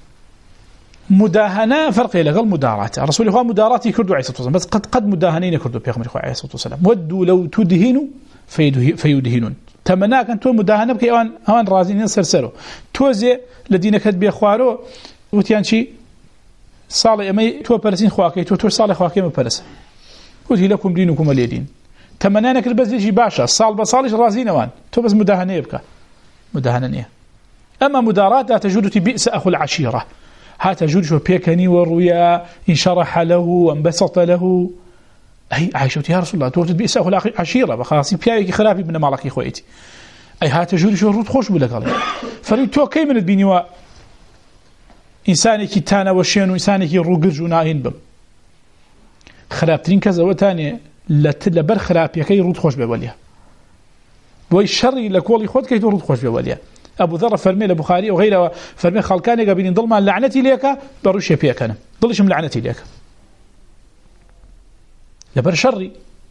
Speaker 1: مداهنة فرق لغل مدارات الرسول هو مداراتي كردو عليه الصلاة والسلام بس قد مداهنين كردو بيغمر عليه الصلاة والسلام ودوا لو تدهنوا فيدهنون تمناك أنتو مداهنة بكي اوان رازين سرسروا توزي لدينك بيخوارو وتيانشي صالح أمي تو برسين خواكي تو صالح خواكي ما برس وهي لكم دينكم ولي دين تمنانك بس يجي باشا صال بصالح رازين وان تو بس مداهنة يبقى مداهنة أما مدارات لا تجود بئس أخو العشيرة ها تجود شو بيكني ورويا إن شرح له وانبسط له أي عايشة يا رسول الله تورد بئس أخو العشيرة بخلاص بيايك خلافي من مالك إخوتي أي ها تجود شو رد خوش بلا قال فريد تو كي من البنيوا إنساني كي تانا وشين وإنساني كي روغرج وناهين بم خرابترين كذا وتاني لبر خراب يكي رود خوش بوليها بوي الشر لكولي خود كي رود خوش بوليها أبو ذر فرمي لبخاري وغيره فرمي خلقاني قابلين ضل ما لعنتي ليك بروش يبيك أنا ضلش من لعنتي ليك لبر شري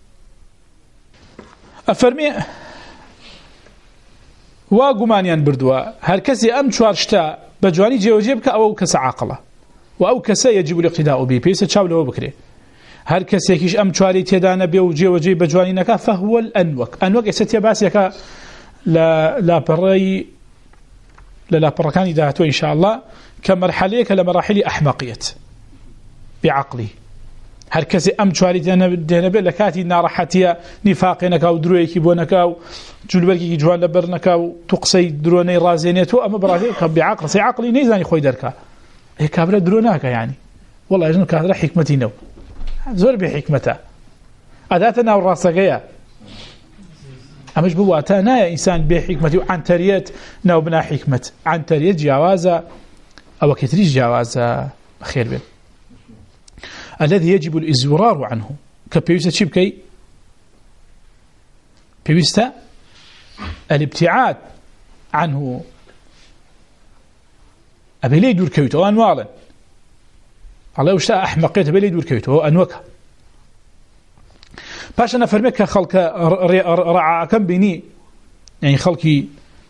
Speaker 1: أفرمي واقمانيان بردوا هركسي أم شوارشتا بجواني جيوجيبك أو كس عاقلة وأو كس يجب الاقتداء به بيس تشاوله وبكره هر كسي كيش أم شواري تدانا بيو جيوجيب بجواني نكا فهو الأنوك أنوك يستيا باسيكا لا بري لا بركاني داتو إن شاء الله كمرحلة كمراحل أحمقية بعقلي هر كسي أم شواري تدانا بي لكاتي نارحتيا نفاقنك أو درويكي بونك أو جلبركي جوان لبرنك أو تقصي دروني رازينيتو أما براهيك بعقل سي عقلي نيزاني خوي دركا هي كابرة دروناك يعني والله يجنو كاثرة حكمتي نو زۆر بێ حکمەتە ئەداتە ناو ڕاستەکەیە ئەمەش بواتە نایە ئینسان بێ حکمەتی و عنتەریەت ناو بنا حکمەت عنتەریەت جیاوازە ئەوە کەتریش جیاوازە خێر بێت الذي يجب الإزرار عنه كبيوسة شي بكي بيوسة الابتعاد عنه أبي لي دور كويته أنوالا الله وشتاء أحمقيت أبي لي دور كويته أنوكا باش أنا فرمك خلق رعا كم بيني يعني خلقي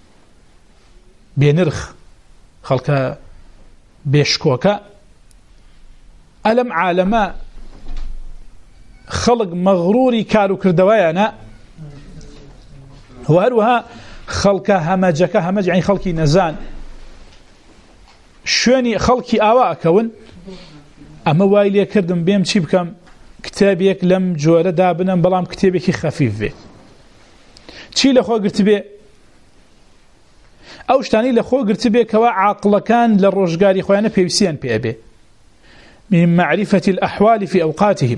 Speaker 1: بينرخ خلق بيشكوكا ألم عالما خلق مغروري كارو كردوايانا وهروها خلق همجك همج يعني خلقي نزان شوني خلقي آواء كون أما وايلي كردم بيم چي بكم كتابيك لم جوالة دابنا بلام كتابيك خفيف بي چي لخوا قرت بي أو شتاني لخوا قرت بي كوا عاقل كان للرجقاري خوانا بيوسيان بي أبي من معرفة الأحوال في أوقاتهم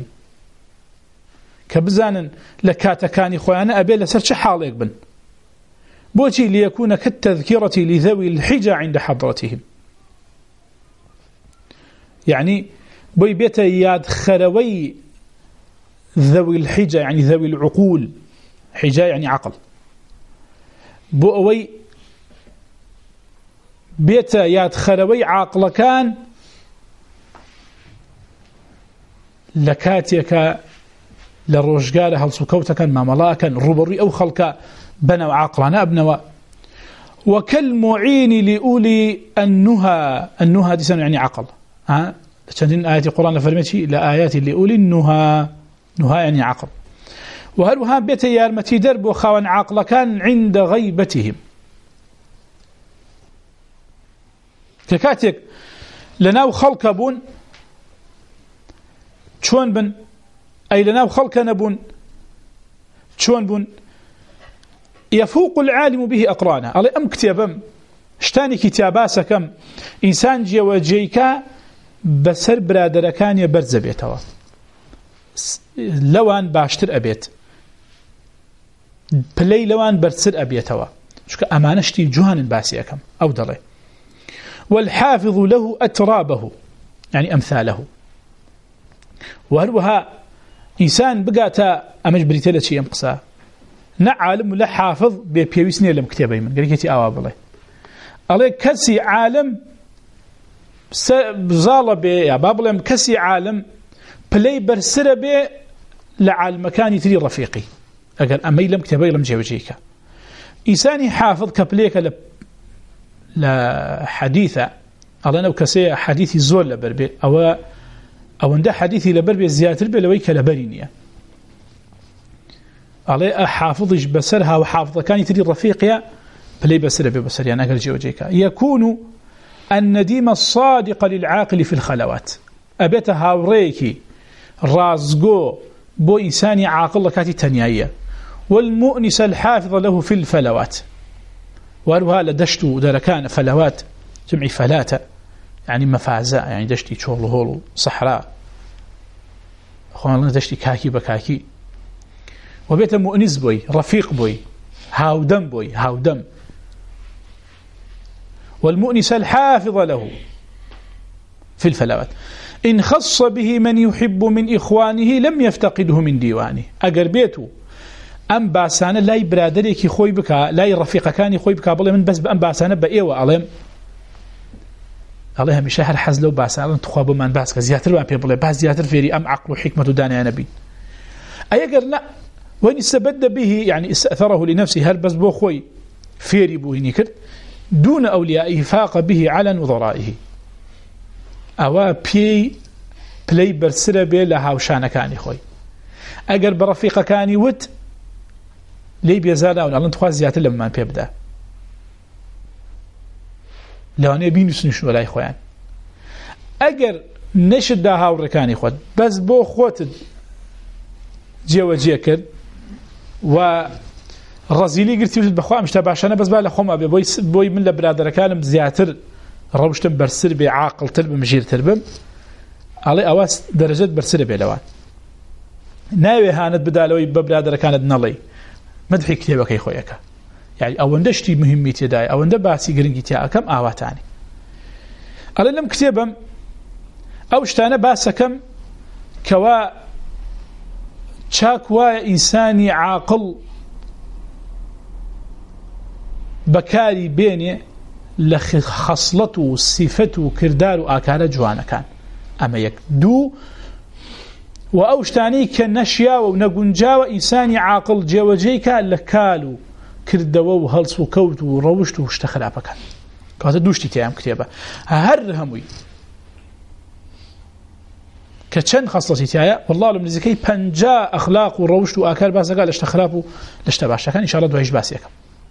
Speaker 1: كبزانا لكاتكاني خوانا أبي لسرش حاليك بن بوتي ليكون كالتذكرة لذوي الحجة عند حضرتهم يعني بوي بيتا ياد خروي ذوي الحجة يعني ذوي العقول حجة يعني عقل بوي بيتا ياد خروي عاقل كان لكاتيك للرجال هل سكوتك ماملاكا ربري أو خلق بنوا عقلنا أبنوا وكالمعين لأولي النهى دي سنة يعني عقل لأن آيات القرآن فرمتي لآيات لأولي النهى يعني عقل وهلوها بيت يارمتي درب وخوان عقل كان عند غيبتهم ككاتيك لناو خلق بون شون بن أي لناو خلق نبون شون بن يفوق العالم به أقرانه على أم كتابم شتاني كتاباسا كم إنسان جي وجيكا بسر برادر كان يبرز بيتوا لوان باشتر أبيت بلي لوان برسر أبيتوا شك أمانشتي جهان باسي أكم أو دلي والحافظ له أترابه يعني أمثاله وهروها إنسان بقاتا أمج بريتالة شيء ينقصا نعالم ولا حافظ بيويسني لم كتابي من قال كتي أواب الله كسي عالم بزالة يا بابلم كسي عالم بلاي برسر بي لعالم كان يتري رفيقي أقل أمي لم كتابي لم جيوجيك إنساني حافظ كبليك لحديثة الله نو كسي حديثي زول لبربي أو عنده حديثي لبربي زيادة البي لويك لبرينيا عليه حافظش بسرها وحافظ كان يتري رفيقيا بلاي بسر ببسر يعني أقل جيوجيك يكون النديم الصادق للعاقل في الخلوات أبيت هاوريكي رازقو بو إنساني عاقل كاتي تنيايا والمؤنس الحافظ له في الفلوات وهذا لدشتو دركان فلوات جمع فلاتة يعني مفازة يعني دشتي شغل هولو صحراء أخوان الله دشتي كاكي بكاكي وبيت مؤنس بوي رفيق بوي هاودم بوي هاودم والمؤنس الحافظ له في الفلوات إن خص به من يحب من إخوانه لم يفتقده من ديوانه أقر بيته أم باسانة لا يبرادريك خوي بك لا يرفيق كان خوي بك بلي من بس بأم باسانة بأيوة عليهم الله مش هر حزلو باسانة تخواب من باسك زياتر وأم بيبلي باس زياتر فيري أم عقل وحكمة داني نبي أيقر لا وين استبد به يعني استأثره لنفسه هل بس بو خوي فيري بو هنيكر دون أوليائه فاق به على نظرائه أوا بلاي برسر بي لها وشانا كاني خوي أقر برفيق كاني وت لي بيزادا ولأن تخواز زيادة لما بيبدأ لو أنا بينوس نشنو لا إخوان أقر نشد داها وركاني خود بس بو خوت جيو جيكر ورزيلي قلت يوجد بخواه مش تبعشانا بس بالا خوم أبي بوي من لبرادر كانم زياتر روشتم برسر بعاقل تربم جير تربم علي أواس درجات برسر بلوان ناوي هاند بدالوي ببرادر كانت نلي مدحي كتابك يا خوياك يعني أولا شتي مهمة تداي أولا باسي قرنجي تيا كم آواتاني ألا لم كتابم أو شتانا باسكم كوا شاكوا إنساني عاقل بكاري بيني لخصلته صفته كردار آكار جوانا كان أما يكدو وأوشتاني كنشيا ونقنجا وإنساني عاقل جوجيك لكالو كردوا وهلس وكوت وروشت واشتخل بكان كهذا دوشتي تيام كتابة هرهموي كتشن خصلتي تيايا والله لم نزكي بنجا أخلاق وروشت وآكار باسا قال اشتخلابو لاشتباشا كان إن شاء الله دوهيش باسيكم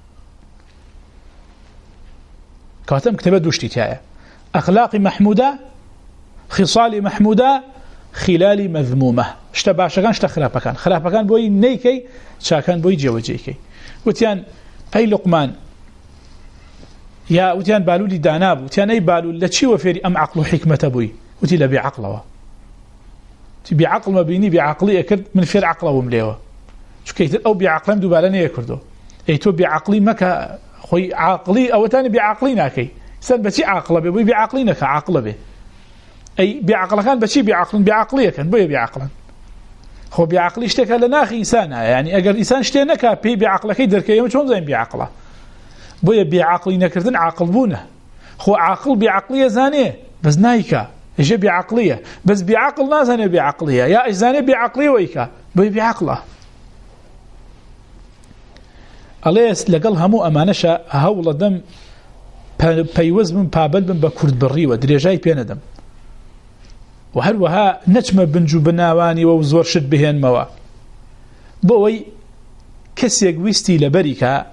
Speaker 1: كاتم كتابة دوشتي تيايا أخلاقي محمودة خصالي محمودة خلالي مذمومة اشتباشا كان اشتخلابا كان خلابا كان بوي نيكي شاكان بوي جوجيكي وتيان أي لقمان يا وتيان بالو لي داناب وتيان أي بالو لتشي وفيري أم عقل حكمة بوي وتي لا بعقله تبي عقل ما بيني بعقلي أكرد من فير عقله ومليوه شو كيت أو بعقلهم دوبالني يكردو أي تو بعقلي مك خوي عقلي أو تاني بعقلينا كي سن بشي عقله بي بعقلينا كعقله به أي بعقله كان بشي بعقلية كان بي بعقلا هو بعقلي اشتكى لنا أخي إنسانا يعني أجر إنسان اشتينك بي بعقلك يدرك يوم شون زين بعقله بي بعقلينا كردن عقل بونه هو عقل بعقلية زانية بس نايكا يجي بعقلية بس بعقل نازني بعقلية يا إزاني بعقلية ويكا بي بعقله أليس لقل همو أمانشا هولا دم بيوز من بابل من بكرد بري ودريجاي بيندم وهروها نجم بنجو بناواني وزور شد بهن موا بوي كسيق ويستي لبريكا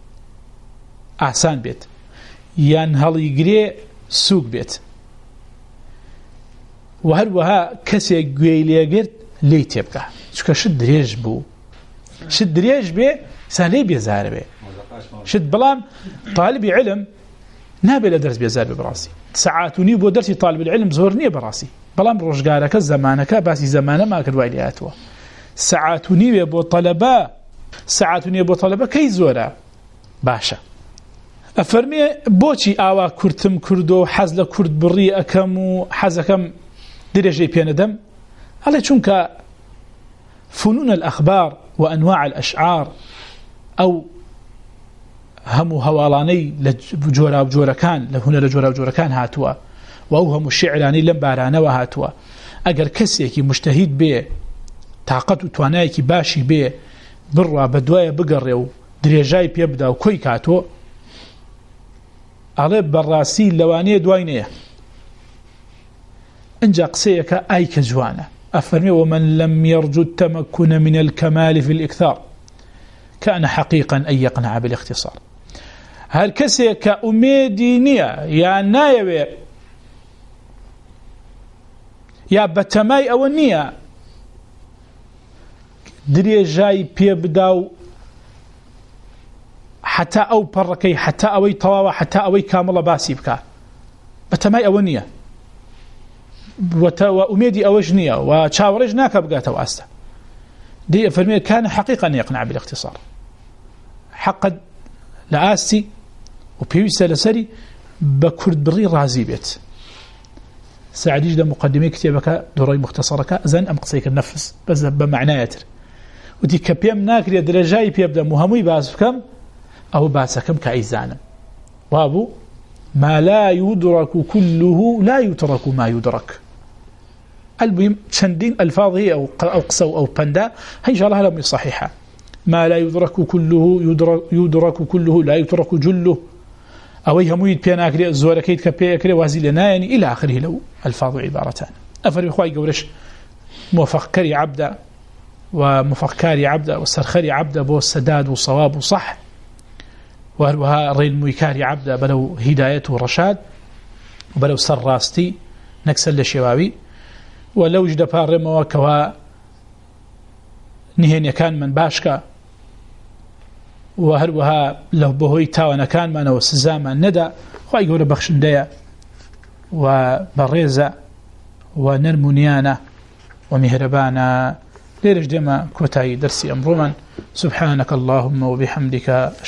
Speaker 1: أحسان بيت يان هاليقري سوق بيت وهروها كسيق ويليقرد لي تبقى شكا شد دريج بو شد دريج بي سالي بيزار بي شد بلام طالب علم نابل درس بيزار بي براسي ساعاتوني بو درسي طالب العلم زورني براسي بلام رجقارك زمانك باسي زمانه ما كدوا لياتوا ساعاتوني بو طلبه ساعاتوني بو طلبه كي زورا باشا افرمي بوشي اوا كرتم كردو حزل كرد بري اكم حزكم درجه بيندم على چونك فنون الاخبار وانواع الاشعار او هم هوالاني لجورا وجورا كان لهنا لجورا وجورا كان هاتوا وأوهم الشعراني لم بارانا وهاتوا أجر كسيكي مجتهد به طاقته توانايكي باشي به برا بدوايا بقريو دريجاي بيبدا وكوي كاتو على براسي لوانيه دوينيه انجا قسيك ايك جوانا افرمي ومن لم يرجو التمكن من الكمال في الاكثار كان حقيقا ان يقنع بالاختصار هل كسيك اميدينيه يا نايوي يا بتماي او النيه دريجاي بيبداو حتى او بركي حتى اوي طواوا حتى اوي كامله باسيبكا بتماي او النيه وأميدي أوجنية وشاورجناك بقاته واسطة دي فرمي كان حقيقة أن يقنع بالاختصار حقا لآسي وبيوسى لسري بكرد بري رازي بيت ساعديش ده مقدمي كتابك دوري مختصرك زين أم قصيك النفس بس بمعنى يتر ودي كبيم ناكري درجاي بيبدأ مهمي باسفكم أو باسكم كأيزانم وابو ما لا يدرك كله لا يترك ما يدرك المهم شندين الفاظه أو قصو أو بندا هي جالها لم صحيحة ما لا يدرك كله يدرك كله لا يترك جله أو يهمويد بيناكري زوركيد كبيكري وازيلنا يعني إلى آخره لو الفاظ عبارتان أفر إخوائي قولش مفكري عبدا ومفكري عبدا والسرخري عبدا بو السداد والصواب وصح وها رين مويكاري عبدا بلو هدايته ورشاد وبلو سراستي نكسل لشبابي ولو جد بارما وكوا نهين يكان من باشكا وها له بهوي تاوانا كان ما وسزاما ندى خواهي يقول بخشندية وبريزة ونرمونيانا ومهربانا ليرج دما كوتاي درسي أمرمان سبحانك اللهم وبحمدك